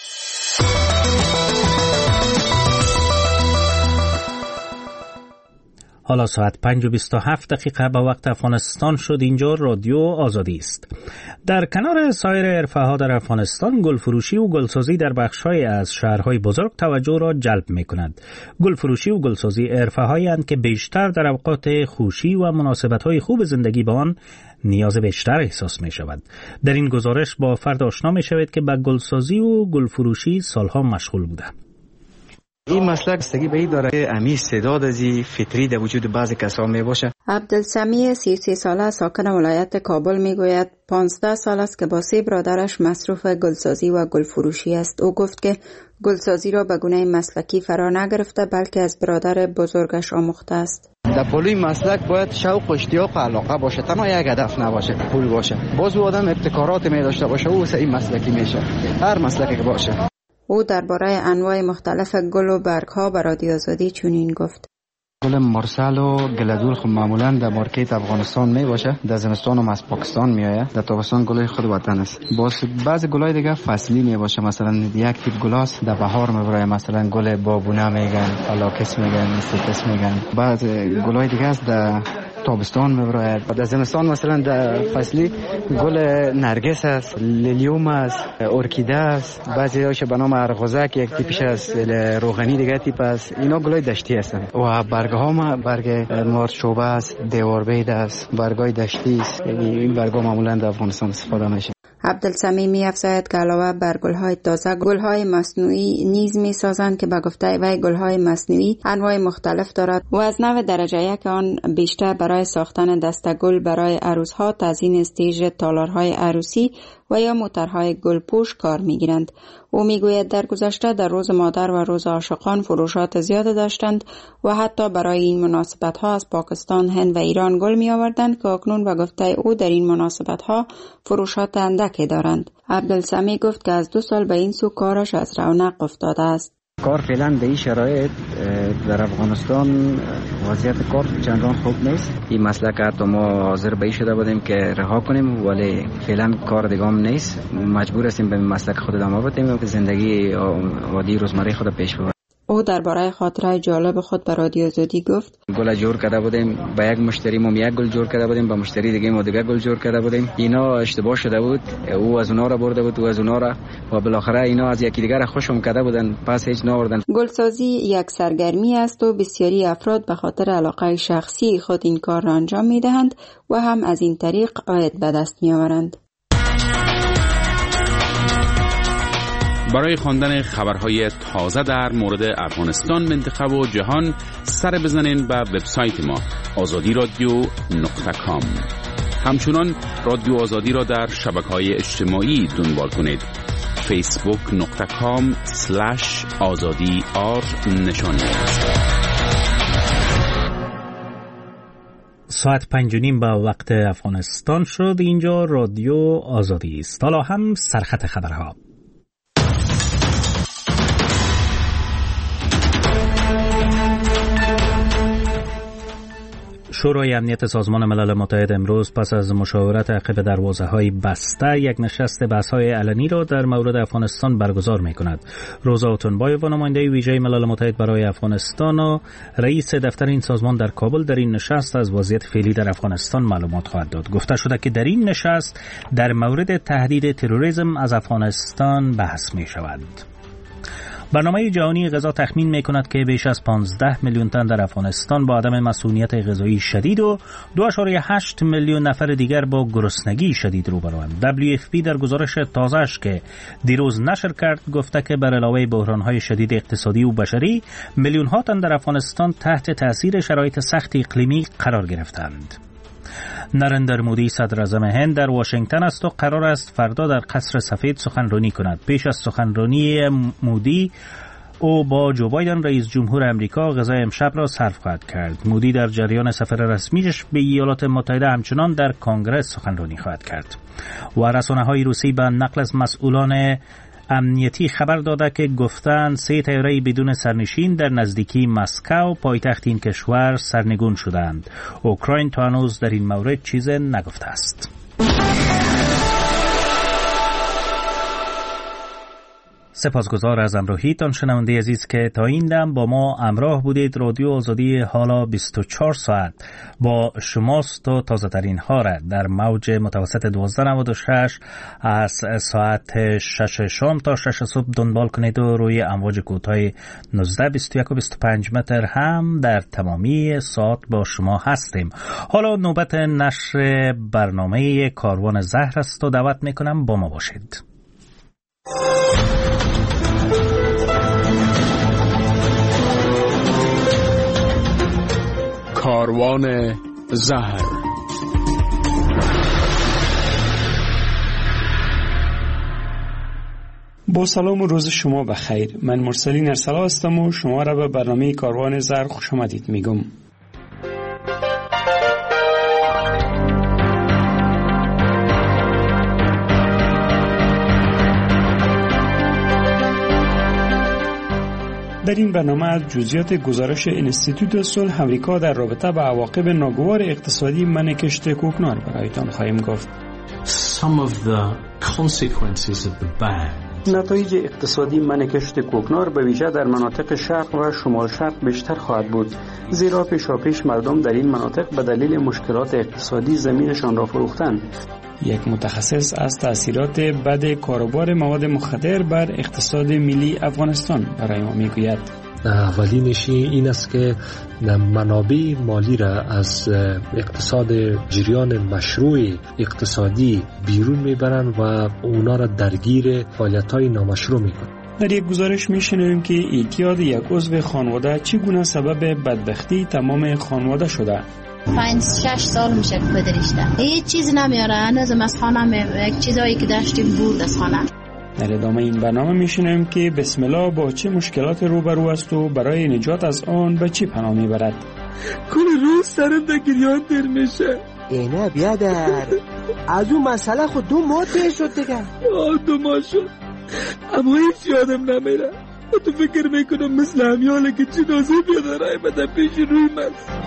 حالا ساعت پنج و بیست و هفت دقیقه به وقت افغانستان شد. اینجا رادیو آزادی است. در کنار سایر عرفه‌ها در افغانستان گلفروشی و گلسازی در بخش‌های از شهرهای بزرگ توجه را جلب می‌کند. گلفروشی و گلسازی عرفه‌هایی اند که بیشتر در اوقات خوشی و مناسبت‌های خوب زندگی به آن نیاز بیشتر احساس می‌شود. در این گزارش با فرد آشنا می‌شوید که به گلسازی و گلفروشی سالها مشغول بوده. این مسلک استگی به این داره که امی استعداد ازی فطری در وجود بعضی کسان می باشه. عبدالسمی سی و سه ساله ساکن ولایت کابل می گوید پانزده سال است که با سه برادرش مصروف گلسازی و گلفروشی است. او گفت که گلسازی را به گونه مسلکی فرا نگرفته بلکه از برادر بزرگش آموخته است. در پولوی مسلک باید شوق و اشتیاق و علاقه باشه، تنها یک هدف نباشه، پول باشه. باز آدم ابتکارات می داشته باشه، او این مسلکی میشه، هر مسلکی که باشه. او درباره انواع مختلف گل و برگ‌ها به رادیو آزادی چنین گفت: گل مارسل و گلدول خب معمولا در مارکت افغانستان می باشه، در زمستان هم از پاکستان می آید، در تابستان گلای خود وطن است. باز بعضی گلای دیگه فصلی می باشه، مثلا یک تیپ گلاس در بهار می برای، مثلا گل بابونه میگن، الاکس میگن، استیکس میگن. بعض گلای دیگه است در تابستان می برای. در زمستان مثلا در فصلی گل نرگس است، لیلیوم است، ارکیده است، بعضی هاش به نام ارغوزک یک تیپش است، روغنی دیگه تیپ است. اینا گلای دشتی هستند. و برگ ها ما برگ مارد شوبه است، دیوار بید است، برگای دشتی است. این برگ ها معمولا در افغانستان استفاده میشه. عبدالسمی می افزاید که علاوه بر گل‌های تازه، گل‌های مصنوعی نیز می سازند که به گفته وی گل‌های مصنوعی انواع مختلف دارد و از نوع درجه یک آن بیشتر برای ساختن دسته‌گل برای عروس‌ها، تزیین استیج تالارهای عروسی و یا موترهای گلپوش کار می‌گیرند. او می‌گوید در گذشته در روز مادر و روز عاشقان فروشات زیاد داشتند و حتی برای این مناسبت‌ها از پاکستان، هند و ایران گل می‌آوردند که اکنون به گفته او در این مناسبت‌ها فروشات اندکی دارند. عبدالسمی گفت که از دو سال به این سو کارش از رونق افتاده است. کار فعلا به این شرایط در افغانستان وضعیت کار چندان خوب نیست. این مسلک حتی ما حاضر به این شده بودیم که رها کنیم، ولی فعلا کار دیگه هم نیست. مجبور هستیم به مسلک خود ادامه بدیم که زندگی عادی روزمره خود پیش ببریم. او درباره خاطره جالب خود به رادیو آزادی گفت: گل جور کرده بودیم، با یک مشتری ما یک گل جور کرده بودیم، با مشتری دیگه ما دیگه گل جور کرده بودیم. اینا اشتباه شده بود، او از اونا را برده بود، او از اونا را، و بالاخره اینا از یکی دیگه را خوشم کرده بودن، پس هیچ نآوردن. گلسازی یک سرگرمی است و بسیاری افراد به خاطر علاقه شخصی خود این کار را انجام میدهند و هم از این طریق عاید به دست میآورند. برای خواندن خبرهای تازه در مورد افغانستان، منطقه و جهان سر بزنین به وبسایت ما آزادی رادیو نقطه کام. همچنان رادیو آزادی را در شبکه‌های اجتماعی دنبال کنید. فیسبوک نقطه کام سلش آزادی آر نشانی است. ساعت پنج و نیم با وقت افغانستان شد. اینجا رادیو آزادی است. حالا هم سرخط خبرها. شورای امنیت سازمان ملل متحد امروز پس از مشاورت عقب دروازه‌های بسته یک نشست بحث‌های علنی را در مورد افغانستان برگزار می‌کند. روزا اوتونبایووا نماینده ویژه ملل متحد برای افغانستان و رئیس دفتر این سازمان در کابل در این نشست از وضعیت فعلی در افغانستان معلومات خواهد داد. گفته شده که در این نشست در مورد تهدید تروریسم از افغانستان بحث می‌شود. برنامه جهانی غذا تخمین می‌کند که بیش از پانزده میلیون تن در افغانستان با عدم مسئولیت غذایی شدید و دو ممیز هشت میلیون نفر دیگر با گرسنگی شدید روبروند. دبلیو اف پی در گزارش تازه‌اش که دیروز نشر کرد گفته که بر علاوه بحران‌های شدید اقتصادی و بشری، میلیون‌ها تن در افغانستان تحت تأثیر شرایط سخت اقلیمی قرار گرفتند. نریندر مودی صدر اعظم هند در واشنگتن است و قرار است فردا در قصر سفید سخنرانی کند. پیش از سخنرانی مودی او با جو بایدن رئیس جمهور امریکا غذای امشب را صرف خواهد کرد. مودی در جریان سفر رسمیش به ایالات متحده همچنان در کنگره سخنرانی خواهد کرد. و رسانه‌های روسی به نقل از مسئولان امنیتی خبر داده که گفتند سه طیاره بدون سرنشین در نزدیکی مسکو پایتخت این کشور سرنگون شدند. اوکراین تا هنوز در این مورد چیز نگفته است. سپاسگزار از همراهیتان شنونده عزیز که تا این دم با ما همراه بودید. رادیو آزادی حالا بیست و چهار ساعت با شماست و تازه ترین ها را در موج متوسط دوازده نود و شش از ساعت شش شام تا شش صبح دنبال کنید و روی امواج کوتاه نوزده، بیست و یک و بیست و پنج متر هم در تمامی ساعت با شما هستیم. حالا نوبت نشر برنامه کاروان زهر است و دعوت میکنم با ما باشید. کاروان زهر. با سلام و روز شما بخیر. من مرسلین ارسلا هستم و شما را به برنامه کاروان زهر خوش آمدید میگم. در این برنامه از جزئیات گزارش انستیتوت صلح امریکا در رابطه با عواقب ناگوار اقتصادی من کشت کوکنار برایتان خواهیم گفت. Some of the consequences of the ban. نتایج اقتصادی من کشت کوکنار به ویژه در مناطق شرق و شمال شرق بیشتر خواهد بود، زیرا پیشاپیش مردم در این مناطق به دلیل مشکلات اقتصادی زمینشان را فروختند. یک متخصص از تأثیرات بد کاروبار مواد مخدر بر اقتصاد ملی افغانستان برای ما میگوید. اولینش این است که منابع مالی را از اقتصاد جریان مشروع اقتصادی بیرون میبرند و اونا را درگیر فعالیت‌های نامشروع میکنند. در یک گزارش میشنویم که اعتیاد یک عضو خانواده چگونه سبب بدبختی تمام خانواده شده. پنج شش سال میشه که پدرشته هیچ چیز نمیاره، هنوزم از خانه یک چیزایی که داشتیم بود از خانه. در ادامه این برنامه میشنویم که بسم الله با چه مشکلات روبرو است و برای نجات از آن به چی پناه میبرد. کل روز سرم در گریان در میشه. اینه بیادر از اون مسئله خود دو ماه تیر شد دیگه. آه دو ماه شد اما هیچ یادم نمیره. تو فکر میکنم مثل همیاله که جنازه بیادرهای بده پیش روی من.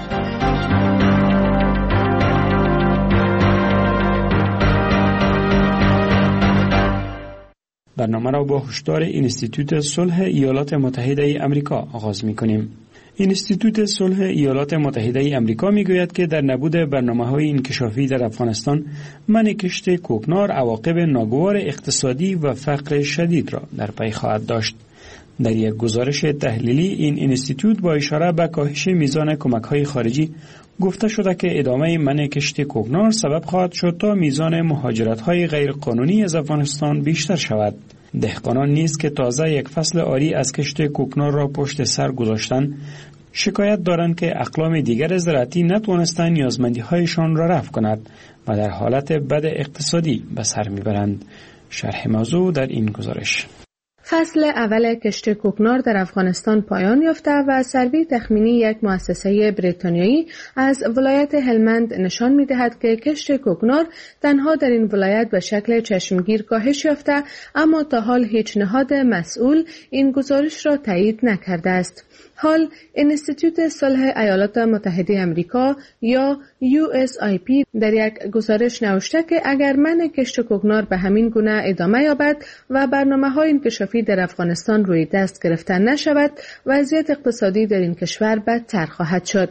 برنامه را با هشدار اینستیتوت صلح ایالات متحده آمریکا آغاز می‌کنیم. اینستیتوت صلح ایالات متحده آمریکا میگوید که در نبود برنامه‌های انکشافی در افغانستان من کشت کوکنار عواقب ناگوار اقتصادی و فقر شدید را در پی خواهد داشت. در یک گزارش تحلیلی این اینستیتوت با اشاره به کاهش میزان کمک‌های خارجی گفته شده که ادامه منع کشت کوکنار سبب خواهد شد تا میزان مهاجرت‌های غیرقانونی از افغانستان بیشتر شود. دهقانان نیز که تازه یک فصل آری از کشت کوکنار را پشت سر گذاشتند، شکایت دارند که اقلام دیگر زراعتی نتوانستند نیازمندی‌هایشان را رفع کند و در حالت بد اقتصادی به سر میبرند. شرح موضوع در این گزارش. فصل اول کشت کوکنار در افغانستان پایان یافته و سروی تخمینی یک مؤسسه بریتانیایی از ولایت هلمند نشان می‌دهد که کشت کوکنار تنها در این ولایت به شکل چشمگیر کاهش یافته، اما تا حال هیچ نهاد مسئول این گزارش را تایید نکرده است. حال انستیتوت صلح ایالات متحده آمریکا یا یو اس آی پی در یک گزارش نوشته که اگر منع کشت کوکنار به همین گونه ادامه یابد و برنامه‌های انکشافی در افغانستان روی دست گرفته نشود، وضعیت اقتصادی در این کشور بدتر خواهد شد.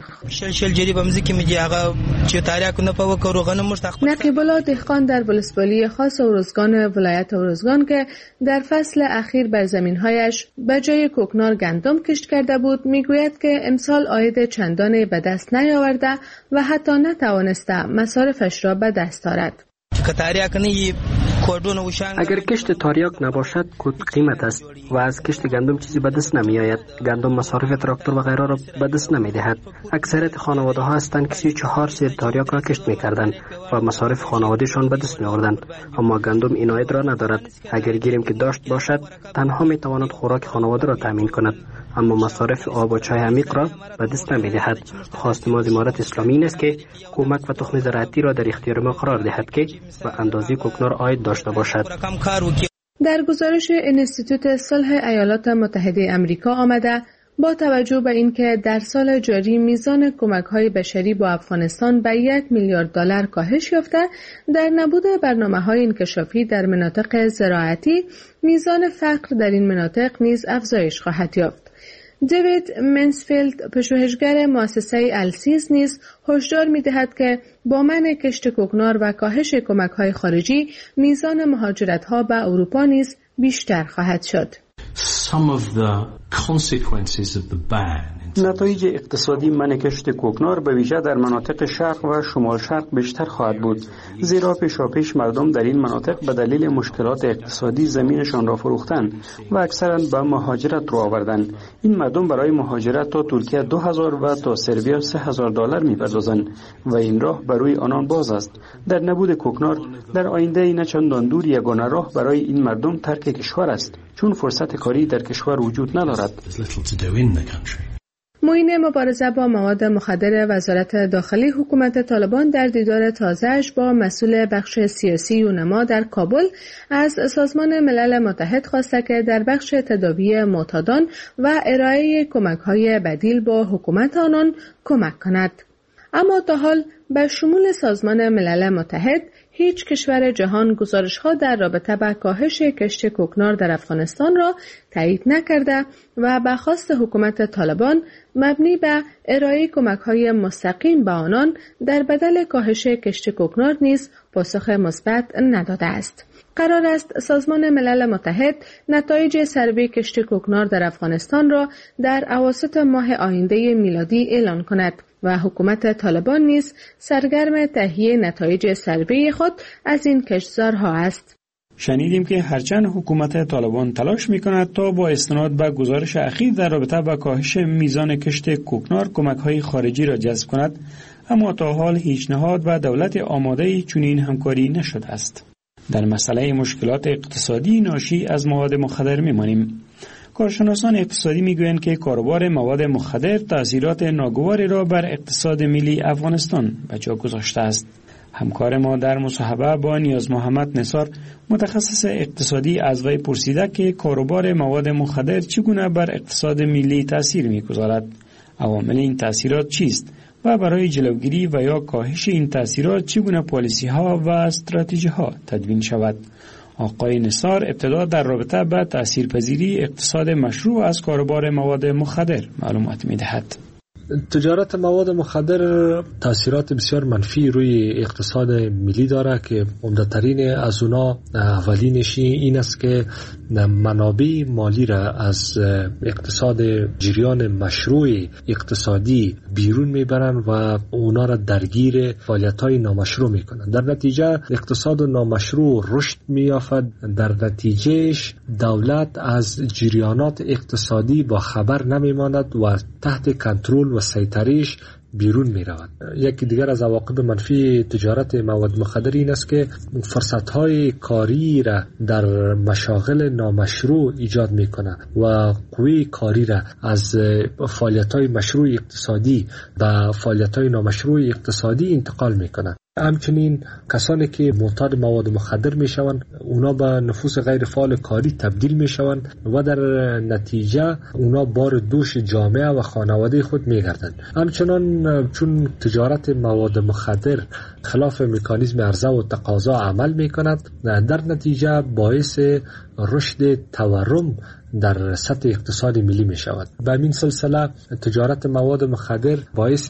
نقیب الله دهقان در ولسوالی خاص اورزگان ولایت اورزگان که در فصل اخیر بر زمین‌هایش به جای کوکنار گندم کشت کرده بود میگوید که امسال عاید چندانی به دست نیاورده و حتی نتوانسته مصارفش را به دست آورد. اگر کشت تاریاک نباشد کود قیمت است و از کشت گندم چیزی به دست نمی آید. گندم مصارف تراکتور و غیره را به دست نمی دهد. اکثریت خانواده ها هستند که سی و چهار سیر تاریاک را کشت می کردند و مصارف خانوادهشان به دست می آوردند، اما گندم این عاید را ندارد. اگر گیریم که داشت باشد تنها می تواند خوراک خانواده را تامین کند، اما مصارف آب و چای عمیق را به دست نمی دهد. خواست ما از امارت اسلامی این است که کمک و تخم زراعتی را در اختیار ما قرار دهد که به اندازه کوکنار عاید داشته باشد. در گزارش انستیتوت صلح ایالات متحده آمریکا آمده با توجه به اینکه در سال جاری میزان کمک‌های بشری با افغانستان به یک میلیارد دلار کاهش یافته، در نبود برنامه‌های انکشافی در مناطق زراعتی میزان فقر در این مناطق نیز افزایش خواهد یافت. دیوید منسفیلد پژوهشگر مؤسسه السیز نیز هشدار می‌دهد که با منع کشت کوکنار و کاهش کمک‌های خارجی میزان مهاجرت‌ها به اروپا نیز بیشتر خواهد شد. Some of the consequences of the ban نتایج اقتصادی منع کشت کوکنار به ویژه در مناطق شرق و شمال شرق بیشتر خواهد بود، زیرا پیشاپیش مردم در این مناطق به دلیل مشکلات اقتصادی زمینشان را فروختند و اکثرا به مهاجرت رو آوردند. این مردم برای مهاجرت تا ترکیه دو هزار و تا سربیا سه هزار دلار می‌پردازند و این راه برای آنان باز است. در نبود کوکنار در آینده نه چندان دور یگانه راه برای این مردم ترک کشور است، چون فرصت کاری در کشور وجود ندارد. معین مبارزه با مواد مخدر وزارت داخلی حکومت طالبان در دیدار تازه‌اش با مسئول بخش سیاسی یونما در کابل از سازمان ملل متحد خواسته که در بخش تداوی معتادان و ارائه کمک‌های بدیل با حکومت آنان کمک کند. اما تا حال به شمول سازمان ملل متحد هیچ کشور جهان گزارش‌ها در رابطه با کاهش کشت کوکنار در افغانستان را تایید نکرده و به خواست حکومت طالبان مبنی به ارائه کمک‌های مستقیم به آنان در بدل کاهش کشت کوکنار نیز پاسخ مثبت نداده است. قرار است سازمان ملل متحد نتایج سروی کشت کوکنار در افغانستان را در اواسط ماه آینده میلادی اعلان کند و حکومت طالبان نیز سرگرم تهیه نتایج سروی خود از این کشتزارها است. شنیدیم که هرچند حکومت طالبان تلاش می‌کند تا با استناد به گزارش اخیر در رابطه با کاهش میزان کشت کوکنار کمک‌های خارجی را جذب کند، اما تا حال هیچ نهاد و دولت آماده‌ای چنین همکاری نشده است. در مسئله مشکلات اقتصادی ناشی از مواد مخدر می‌مانیم. کارشناسان اقتصادی میگویند که کاروبار مواد مخدر تأثیرات ناگواری را بر اقتصاد ملی افغانستان به جا گذاشته است. همکار ما در مصاحبه با نیاز محمد نثار متخصص اقتصادی از وی پرسیده که کاروبار مواد مخدر چگونه بر اقتصاد ملی تأثیر میگذارد، عوامل این تأثیرات چیست و برای جلوگیری و یا کاهش این تأثیرات چگونه پالیسی ها و استراتژی ها تدوین شود. آقای نثار ابتدا در رابطه با تأثیرپذیری اقتصاد مشروع از کاروبار مواد مخدر معلومات می‌دهد. تجارت مواد مخدر تاثیرات بسیار منفی روی اقتصاد ملی داره که عمده‌ترین از اونا اولینش این است که منابع مالی را از اقتصاد جریان مشروع اقتصادی بیرون میبرن و اونا را درگیر فعالیت‌های نامشروع میکنن. در نتیجه اقتصاد نامشروع رشد می‌یافت، در نتیجهش دولت از جریانات اقتصادی با خبر نمیماند و تحت کنترل و سیطره‌اش بیرون می رود. یکی دیگر از عواقب منفی تجارت مواد مخدر این است که فرصت های کاری را در مشاغل نامشروع ایجاد می کند و قوی کاری را از فعالیت های مشروع اقتصادی و فعالیت های نامشروع اقتصادی انتقال می کند. همچنین کسانی که معتاد مواد مخدر می شوند اونا به نفوس غیر فعال کاری تبدیل می شوند و در نتیجه اونا بار دوش جامعه و خانواده خود می گردند. همچنان چون تجارت مواد مخدر خلاف مکانیزم عرضه و تقاضا عمل می کند، در نتیجه باعث رشد تورم در سطح اقتصاد ملی می شود. به این سلسله تجارت مواد مخدر باعث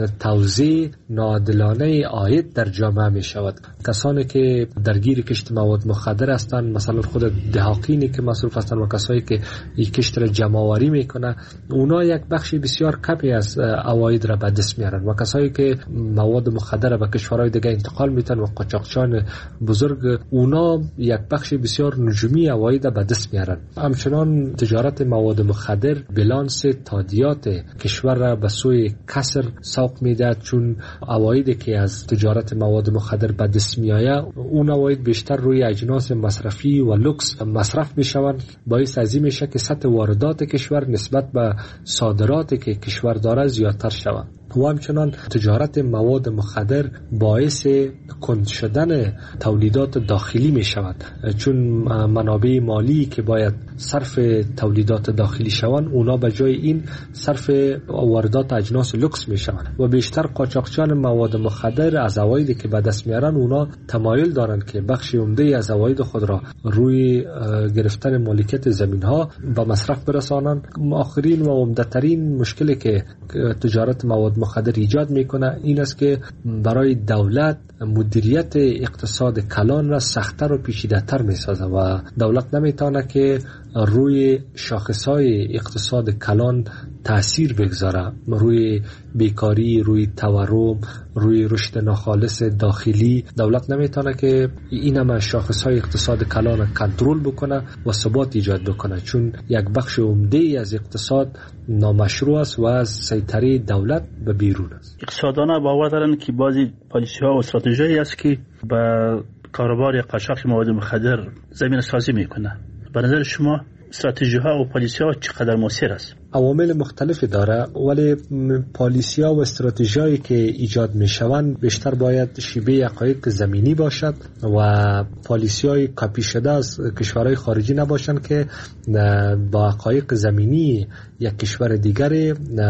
توزیع ناعادلانه عاید در جامعه می شود. کسانی که درگیر کشت مواد مخدر هستند، مثلا خود دهاقینی که مصروف هستند و کسایی که این کشت را جمع‌آوری میکنه، اونا یک بخش بسیار کمی از عواید را به دست میارن و کسایی که مواد مخدر را به کشورهای دیگه انتقال میدن و قاچاقچیان بزرگ، اونا یک بخش بسیار نجومی عواید را به دست میارن. همچنان تجارت مواد مخدر بلانس تادیات کشور را به سوی کسر سوق میده، چون عوایدی که از تجارت مواد مخدر به دست میآید اون عواید بیشتر روی اجناس مصرفی و لوکس مصرف میشوند، باعث از این میشه که سطح واردات کشور نسبت به صادراتی که کشور داره زیادتر شود. و همچنان تجارت مواد مخدر باعث کند شدن تولیدات داخلی می شود، چون منابع مالی که باید صرف تولیدات داخلی شوند اونا به جای این صرف واردات اجناس لوکس می شوند و بیشتر قاچاقچیان مواد مخدر از عوایدی که به دست میارن اونا تمایل دارند که بخش عمده از عواید خود را روی گرفتن مالکیت زمین ها به مصرف برسانند. آخرین و عمده‌ترین مشکلی که تجارت مواد مخدر ایجاد میکنه این است که برای دولت مدیریت اقتصاد کلان را سخت‌تر و پیچیده‌تر میسازه و دولت نمیتونه که روی شاخصهای اقتصاد کلان تأثیر بگذاره، روی بیکاری، روی تورم، روی رشد ناخالص داخلی. دولت نمیتونه که این همه شاخصهای اقتصاد کلان کنترل بکنه و ثبات ایجاد بکنه، چون یک بخش عمده از اقتصاد نامشروع است و از سیطره دولت به بیرون است. اقتصاددانان باور دارند که بعضی پالیسی‌ها و استراتژی‌هایی است که به کاروبار قاچاق مواد مخدر زمین سازی میکنه. به نظر شما استراتژی ها و پالیسی ها چقدر مؤثر است؟ عوامل مختلفی داره، ولی پالیسی ها و استراتژی هایی که ایجاد می شوند بیشتر باید شیوه حقایق زمینی باشد و پالیسی های کپی شده از کشورهای خارجی نباشند که با حقایق زمینی یک کشور دیگر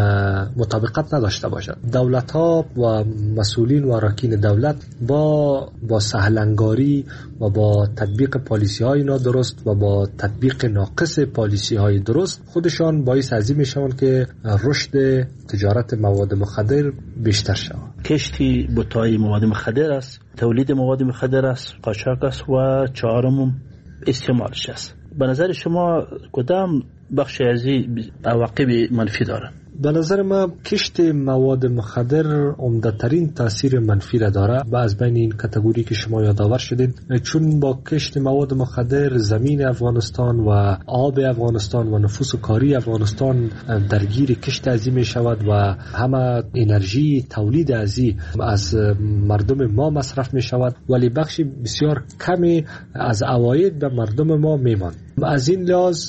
مطابقت نداشته باشد. دولت ها و مسئولین و اراکین دولت با با سهلنگاری و با تطبیق پالیسی های نادرست و با تطبیق ناقص پالیسی های درست خودشان باعث ازی میشون که رشد تجارت مواد مخدر بیشتر شود. کشتی بوتای مواد مخدر است، تولید مواد مخدر است، قاچاق است و چهارم استعمالش است. به نظر شما کدام بخش از عواقب منفی داره؟ به نظر ما کشت مواد مخدر عمده‌ترین تاثیر منفی را داره و از بین این کاتگوری که شما یادآور شدید، چون با کشت مواد مخدر زمین افغانستان و آب افغانستان و نفوس کاری افغانستان درگیر کشت ازی می شود و همه انرژی تولید ازی از مردم ما مصرف می شود، ولی بخش بسیار کمی از عواید به مردم ما میمان. از این لحاظ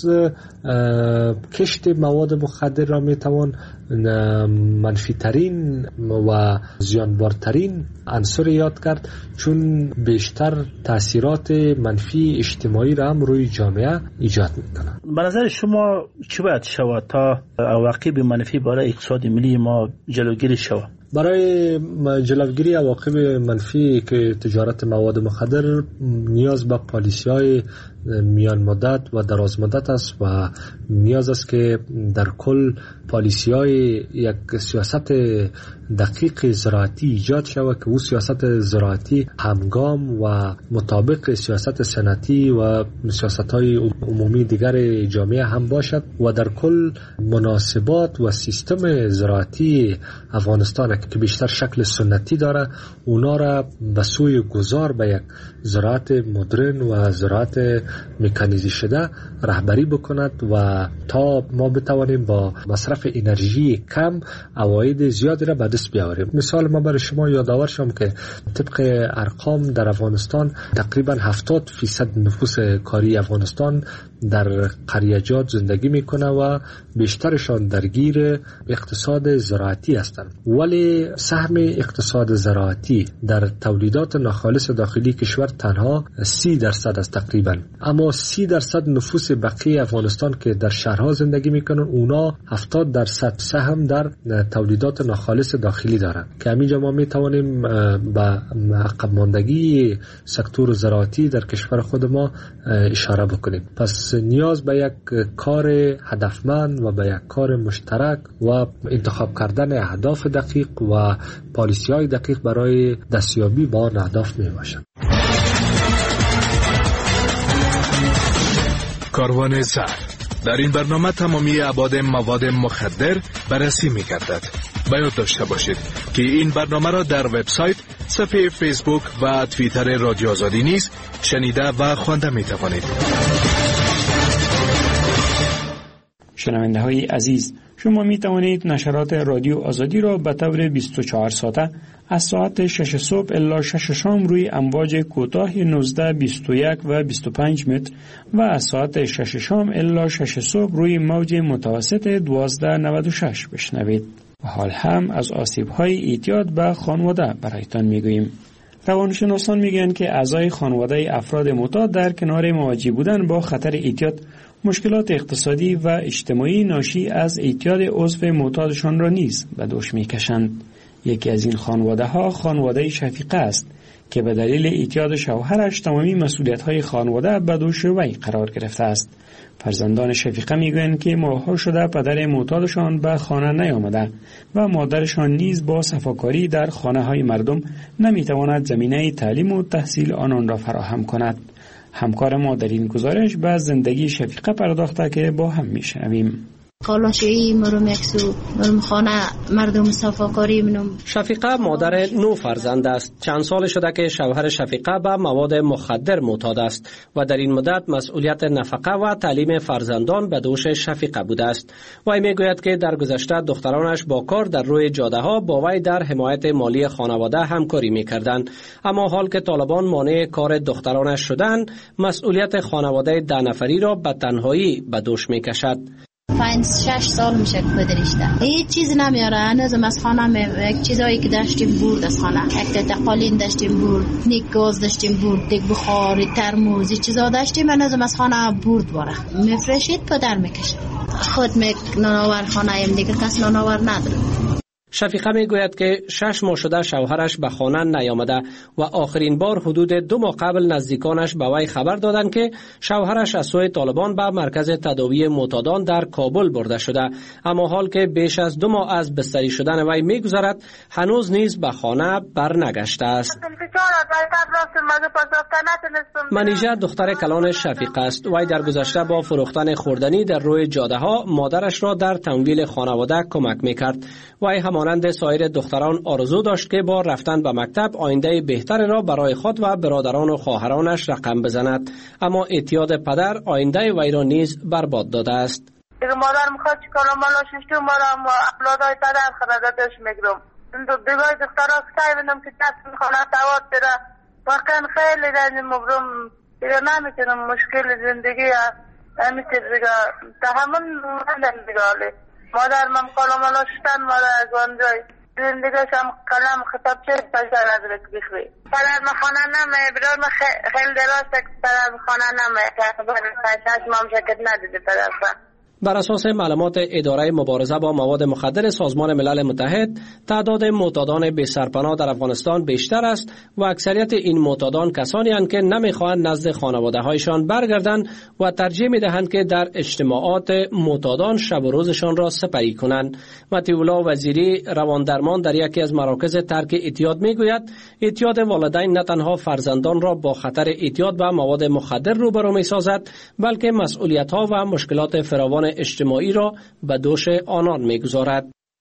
کشت مواد مخدر را میتوان منفی ترین و زیانبارترین عنصر یاد کرد، چون بیشتر تاثیرات منفی اجتماعی را هم روی جامعه ایجاد میکنه. به نظر شما چه باید شود تا عواقب منفی برای اقتصاد ملی ما جلوگیری شود؟ برای جلوگیری عواقب منفی که تجارت مواد مخدر نیاز به پالیسی‌های میان مدت و دراز مدت است و نیاز است که در کل پالیسی‌های یک سیاست دقیق زراعتی ایجاد شود که او سیاست زراعتی همگام و مطابق سیاست صنعتی و سیاست‌های عمومی دیگر جامعه هم باشد و در کل مناسبات و سیستم زراعتی افغانستان که بیشتر شکل سنتی داره اونا را به سوی گذار به یک زراعت مدرن و زراعت مکانیزه شده رهبری بکند و تا ما بتوانیم با مصرف انرژی کم عواید زیادی را به دست بیاوریم. مثال ما برای شما یادآور شم که طبق ارقام در افغانستان تقریبا هفتاد فیصد نفوس کاری افغانستان در قریجات زندگی میکنه و بیشترشان درگیر اقتصاد زراعتی هستند، ولی سهم اقتصاد زراعتی در تولیدات ناخالص داخلی کشور تنها سی درصد است تقریبا. اما سی درصد نفوس بقیه افغانستان که در شهرها زندگی میکنن اونا هفتاد درصد سهم در تولیدات ناخالص داخلی دارند که همینجا ما میتوانیم به عقب ماندگی سکتور زراعتی در کشور خود ما اشاره بکنیم. پس نیاز به یک کار هدفمند و به یک کار مشترک و انتخاب کردن اهداف دقیق و پالیسی های دقیق برای دستیابی با آن اهداف می باشد. کاروان زهر در این برنامه تمامی ابعاد مواد مخدر بررسی می گردد. باید داشته باشید که این برنامه را در وبسایت، صفحه فیسبوک و توییتر رادیو آزادی نیز شنیده و خوانده می توانید. شنونده های عزیز، شما می توانید نشرات رادیو آزادی را به طور بیست و چهار ساعته از ساعت شش صبح الی شش شام روی امواج کوتاه نوزده، بیست و یک و بیست و پنج متر و از ساعت شش شام الی شش صبح روی موج متوسط دوازده نود و شش بشنوید. و حال هم از آسیب‌های اعتیاد به خانواده برایتان میگوییم. روانشناسان میگن که اعضای خانواده افراد معتاد در کنار مواجه بودن با خطر اعتیاد مشکلات اقتصادی و اجتماعی ناشی از اعتیاد عضو معتادشان را نیز به دوش میکشند. یکی از این خانواده ها خانواده شفیقه است که به دلیل اعتیاد شوهرش تمامی مسئولیت‌های خانواده به دوش وی قرار گرفته است. فرزندان شفیقه میگویند که ماه‌ها شده پدر معتادشان به خانه نیامده و مادرشان نیز با صفاکاری در خانه‌های مردم نمیتواند زمینه تعلیم و تحصیل آنان را فراهم کند. همکار ما در این گزارش به زندگی شفیقه پرداخته که با هم میشنویم. قالاشی مرم یکسو مرم خانه مردم صفاکاری منم. شفیقه مادر نو فرزند است. چند سال شده که شوهر شفیقه به مواد مخدر معتاد است و در این مدت مسئولیت نفقه و تعلیم فرزندان به دوش شفیقه بوده است. وی میگوید که در گذشته دخترانش با کار در روی جاده ها با وی در حمایت مالی خانواده همکاری میکردند، اما حال که طالبان مانع کار دخترانش شدند مسئولیت خانواده ده نفری را به تنهایی به دوش میکشد. پنج شش سال میشه که پدرشته هیچ چیز نمیاره. هنوزم از خانه می یک چیزایی که داشتیم برد از خانه، یک تقالین داشتیم برد، نیک گاز داشتیم برد، دیگه بخاری ترموزی چیزا داشتیم، هنوزم از خانه برد باره میفرشید پدر میکشه. خود می نانآور خانه ایم دیگه کس نانآور نداره. شفیقه میگوید که شش ماه شده شوهرش به خانه نیامده و آخرین بار حدود دو ماه قبل نزدیکانش به وی خبر دادند که شوهرش از سوی طالبان به مرکز تداوی معتادان در کابل برده شده، اما حال که بیش از دو ماه از بستری شدن وی میگذرد هنوز نیز به خانه برنگشته است. منیژه دختر کلان شفیقه است. وی در گذشته با فروختن خوردنی در روی جاده ها مادرش را در تمویل خانواده کمک میکرد. وی همانند سایر دختران آرزو داشت که با رفتن به مکتب آینده بهتر را برای خود و برادران و خواهرانش رقم بزند، اما اعتیاد پدر آینده وی را نیز برباد داده است. دیگه مادر میخواد چیکار مالا ششتو مارم و اولادای پدر خدادش میگرم. دیگه دخترها سعی بندم که کسی میخوانه تواد بره. واقعا خیلی رنج مبرم دیگه نمیتونم مشکل زندگی همیشه دیگه تحمل ندارم دیگه. مادر من کلام مالا شتن مادر گنجای زندگیش هم کلام خطاب چه پشتر نداره که بخوی. پدر من خانه نمه برای من خیلی دراسته که پدر من خانه نمه که برای خیشش مام شکت ندیده پدر من. بر اساس معلومات اداره مبارزه با مواد مخدر سازمان ملل متحد، تعداد معتادان بی سرپناه در افغانستان بیشتر است و اکثریت این معتادان کسانی هستند که نمیخواهند نزد خانواده‌هایشان برگردند و ترجیح میدهند که در اجتماعات معتادان شب و روزشان را سپری کنند. مطیع وزیری رواندرمان در یکی از مراکز ترک اعتیاد میگوید اعتیاد والدین نه تنها فرزندان را با خطر اعتیاد به مواد مخدر روبرو میسازد، بلکه مسئولیت‌ها و مشکلات فراوان اجتماعی را به دوش آنان میگذارد.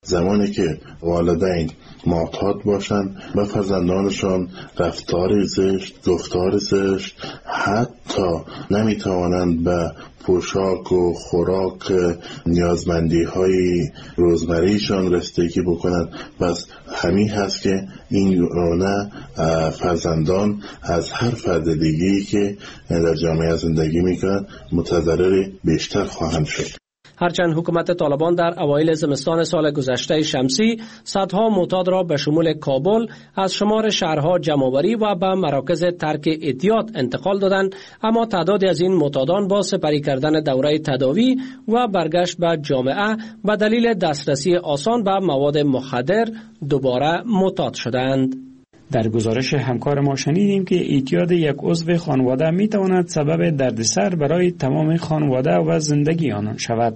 زمانی که والدین معتاد باشن و فرزندانشان رفتار زشت، گفتار زشت، حتی نمیتوانند به پوشاک و خوراک نیازمندی های روزمریشان رسیدگی بکنند. پس همین هست که این گونه فرزندان از هر فرد دیگه‌ای که در جامعه زندگی میکنند متضرر بیشتر خواهند شد. هرچند حکومت طالبان در اوایل زمستان سال گذشته شمسی صدها معتاد را به شمول کابل از شمار شهرها جمع‌آوری و به مراکز ترک اعتیاد انتقال دادند، اما تعدادی از این معتادان با سپری کردن دوره تداوی و برگشت به جامعه به دلیل دسترسی آسان به مواد مخدر دوباره معتاد شدند. در گزارش همکار ما شنیدیم که اعتیاد یک عضو خانواده می تواند سبب دردسر برای تمام خانواده و زندگی آنان شود.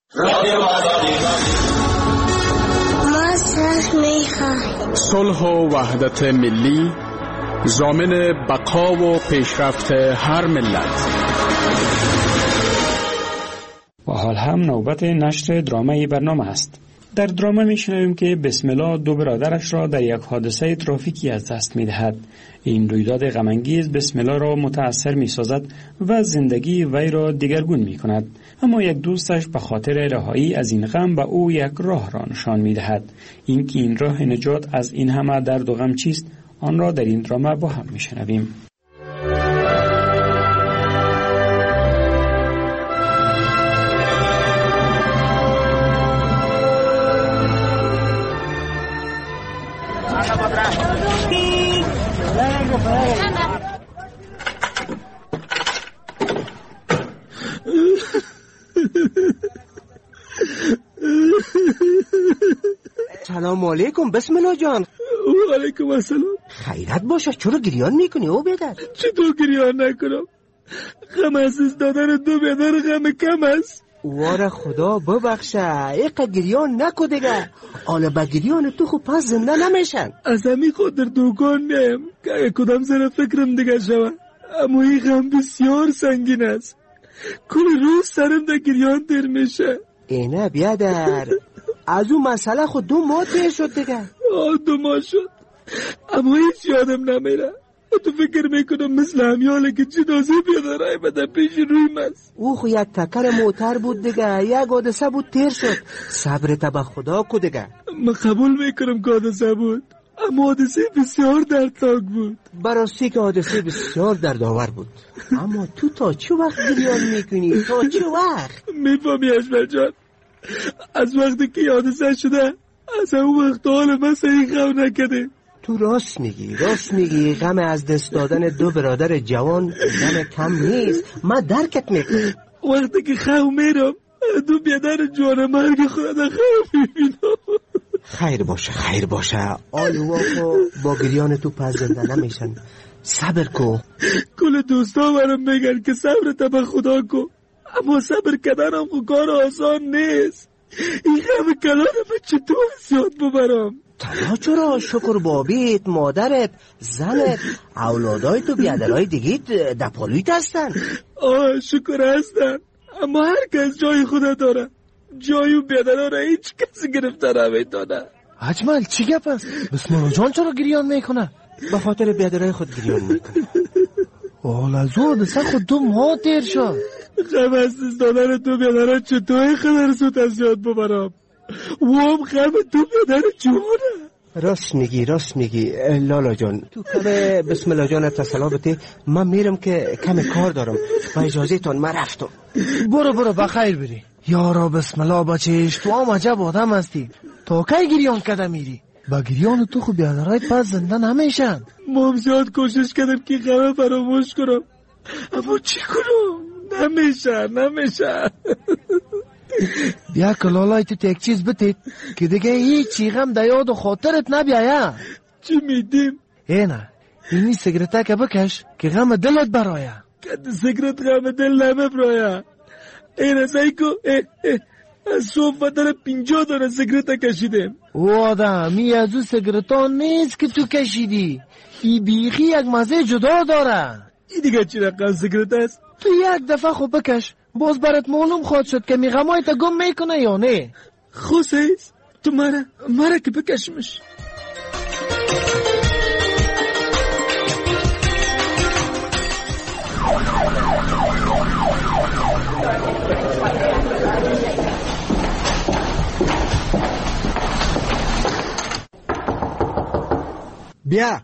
ما صلح می خواهیم. صلح و وحدت ملی ضامن بقا و پیشرفت هر ملت. و حال هم نوبت نشر درامه برنامه است. در درامه میشنویم که بسم الله دو برادرش را در یک حادثه ترافیکی از دست میدهد. این رویداد غم‌انگیز بسم الله را متأثر میسازد و زندگی وی را دیگرگون میکند، اما یک دوستش به خاطر رهایی از این غم به او یک راه را نشان میدهد. اینکه این راه نجات از این همه درد و غم چیست، آن را در این درامه با هم میشنویم. سلام علیکم بسم الله جان. و علیکم السلام. خیرت باشه، چرا گریان میکنی او بیادر؟ چطور گریان نکنم؟ غم از دادن دو بیادر غم کم است. واره خدا ببخشه، ایقا گریان نکو دیگه. آله با گریان تو خوب پس زنده نمیشن. از همی خود در دوکان میم که اگه کدام سر فکرم دیگه شوه، اما این غم بسیار سنگین است. کل روز سرم در گریان تیر میشه. اینه بیادر، از اون مسئله خود دو ماه تیر شد دیگه. آه دو ماه شد، اما هیچ یادم نمیره. تو فکر میکنم مثل همیاله که جنازه بیادرهای بده پیش رویم است. او خو یک تکر موتر بود دیگه، یک حادثه بود تیر شد. صبر تا به خدا کو دیگه. من قبول میکنم که حادثه بود، اما حادثه بسیار دردناک بود. براستی که حادثه بسیار دردآور بود. اما تو تا چه وقت گریان میکنی؟ تا چه وقت؟ میفهمی اشمل جان، از وقتی که حادثه شده از اون وقت حال من صحیح غم نکده. تو راست میگی، راست میگی. غم از دست دادن دو برادر جوان غم کم نیست. من درکت میکنم. وقتی که خو میرم دو بیادر جوان مرگ خود در خو میبینم. خیر باشه خیر باشه، آلو واقع با گریان تو پس زنده نمیشن. صبر کو. کل دوستا برم میگن که صبر تا به خدا کو، اما صبر کردنم خو کار آسان نیست. این غم کلانم چطور زیاد ببرم؟ تنها چرا؟ شکر بابیت، مادرت، زنت، اولادای تو بیادرهای دیگیت در پالویت هستن. آه شکر هستن، اما هر کس جای خود داره. جای و بیادرها را هیچ کسی گرفته نمیتونه. اجمل چی گپ است؟ بسم الله جان چرا گریان میکنه؟ به خاطر بیادرهای خود گریان میکنه. حال از او دسته خود دو ماه تیر شد. غم از دادن تو بیادرها چطور خدر سود از یاد ببرم؟ وام غم تو بیادر جوانه. راست میگی راست میگی لالا جان. تو کم بسم الله جان تسلا بده، من میرم که کم کار دارم. با اجازه تان من رفتم. برو برو بخیر بری. یارا بسم الله بچهش، تو هم عجب آدم هستی. تا کی گریان کده میری؟ با گریان تو خوب بیادرهای پس زنده نمیشن. ما زیاد کوشش کردم که غم فراموش کنم، اما چی کنم؟ نمیشه نمیشه. بیا کلالای تو یک چیز بتید که دیگه هیچی غم در یاد و خاطرت نبیایه. چی میدیم؟ اینه اینی سیگرته که بکش که غم دلت برایه. که سیگرت غم دل نمیبرایه. اینه سایکو از صوف در پینجا داره سیگرت کشیدیم. او آدم می از او سیگرتان نیست که تو کشیدی، ای بیخی یک مزه جدا داره. ای دیگه چی رقم سیگرت است؟ تو یک دفعه خوب بکش، باز برات معلوم خواهد شد که می غمای تا گم میکنه یا نه. خوصیست تو مرا مرا که بکشمش. بیا.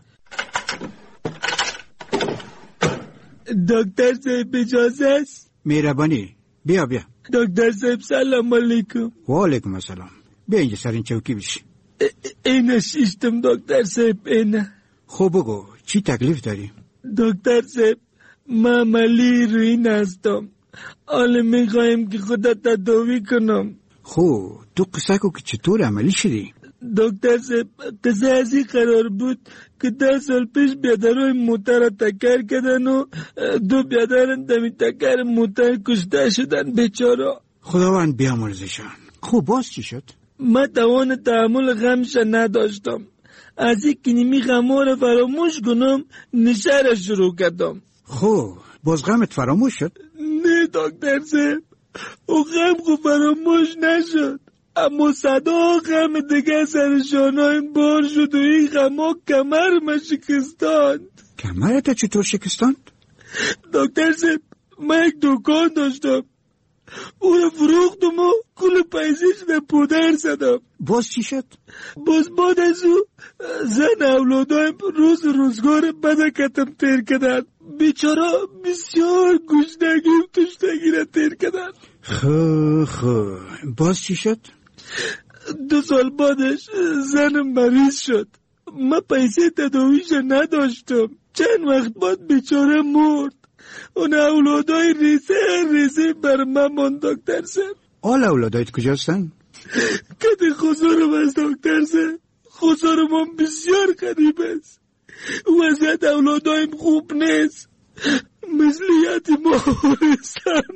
دکتر صاحب اجازه است؟ مهربانی بیا بیا. دکتر صاحب سلام علیکم. و علیکم السلام. بیا اینجا سر این چوکی بشی. اینه شیشتم دکتر صاحب اینه. خب بگو چی تکلیف داری؟ دکتر صاحب من عملی روین هستم. حالا میخوایم که خودت تداوی کنم. خب تو قصه کو که چطور عملی شدی؟ دکتر صاحب قصه از این قرار بود که ده سال پیش بیادرهای موتر را تکر کردن و دو بیادرن دمی تکر موتر کشته شدن بیچارا. خداوند بیامرزشان. خب باز چی شد؟ من توان تحمل غمش نداشتم. از این که نیمی غمها را فراموش کنم نشه را شروع کردم. خب باز غمت فراموش شد؟ نه دکتر صاحب او غم خب فراموش نشد، اما صدا غم دیگه سر شانهایم بار شد و این غمها کمر ما شکستاند. کمرت چطور شکستاند؟ دکتر صاحب من یک دکان داشتم، او را فروختم و کل پیسش به پدر زدم. باز چی شد؟ باز بعد از او زن اولادایم روز روزگار بدکتم تیر کردن. بیچارا بسیار گشنگی و تشنگی را تیر کردن. خب خب باز چی شد؟ دو سال بعدش زنم مریض شد. من پیسه تداویش نداشتم. چند وقت بعد بیچاره مرد. اون اولادای ریزه ریزه بر من من دکتر صاحب. آل اولادایت کجاستن؟ کده خسارم از دکتر صاحب. خسارم هم بسیار قریب است. وضعیت اولادایم خوب نیست، مثل یتیما هستن.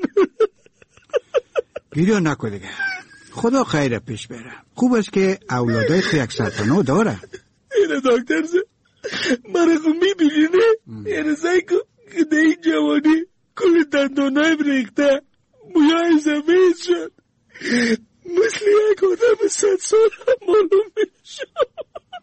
گریه نکن دیگه، خدا خیر پیش بره. خوب است که اولادایت خو یک سرطانو داره. اینه دکتر صاحب مرا خو میبینی نه؟ اینه سعی کن که ده این جوانی کل دندانایم ریخته، مویای زمین شد، مثل یک آدم صد سال هم معلوم میشد.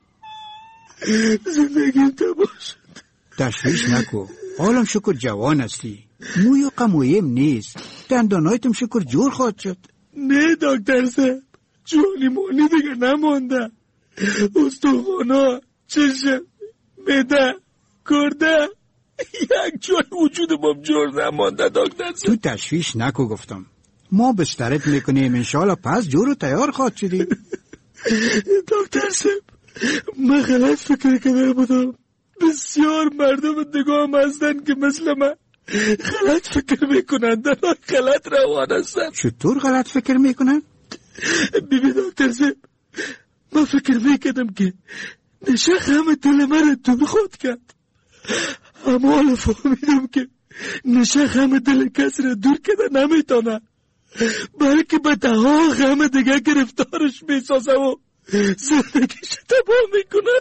زندگیم تباه شد. تشویش نکو، حالم شکر جوان هستی، موی و قمویم نیست، دندانایتم شکر جور خواهد شد. نه دکتر صاحب جوانی مانی دیگه نمانده. استخوانا، چشم، معده، گرده، یک جای وجودم هم جور نمانده دکتر صاحب. تو تشویش نکو گفتم، ما بسترت میکنیم انشالله پس جور و تیار خواهد شدی. دکتر صاحب من غلط فکر کرده بودم. بسیار مردم دیگه هم هستن که مثل من غلط فکر میکنن، در غلط روان هستن. چطور غلط فکر میکنن؟ بیبی دکتر صاحب من فکر میکردم که نشه غم دل من دور خود کرد، اما حالا فهمیدم که نشه غم دل کس را دور کرده نمیتونه، بلکه به دها غم دیگه گرفتارش میسازه و زندگیش تباه میکنه.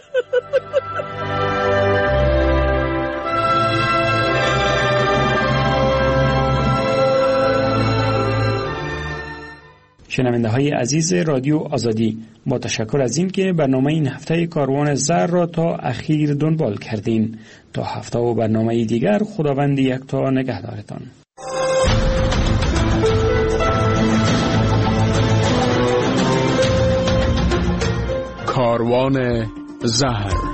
شنونده های عزیز رادیو آزادی، با تشکر از این که برنامه این هفته کاروان زر را تا اخیر دنبال کردین. تا هفته و برنامه دیگر خداوند یکتا نگهدارتان. کاروان زهر.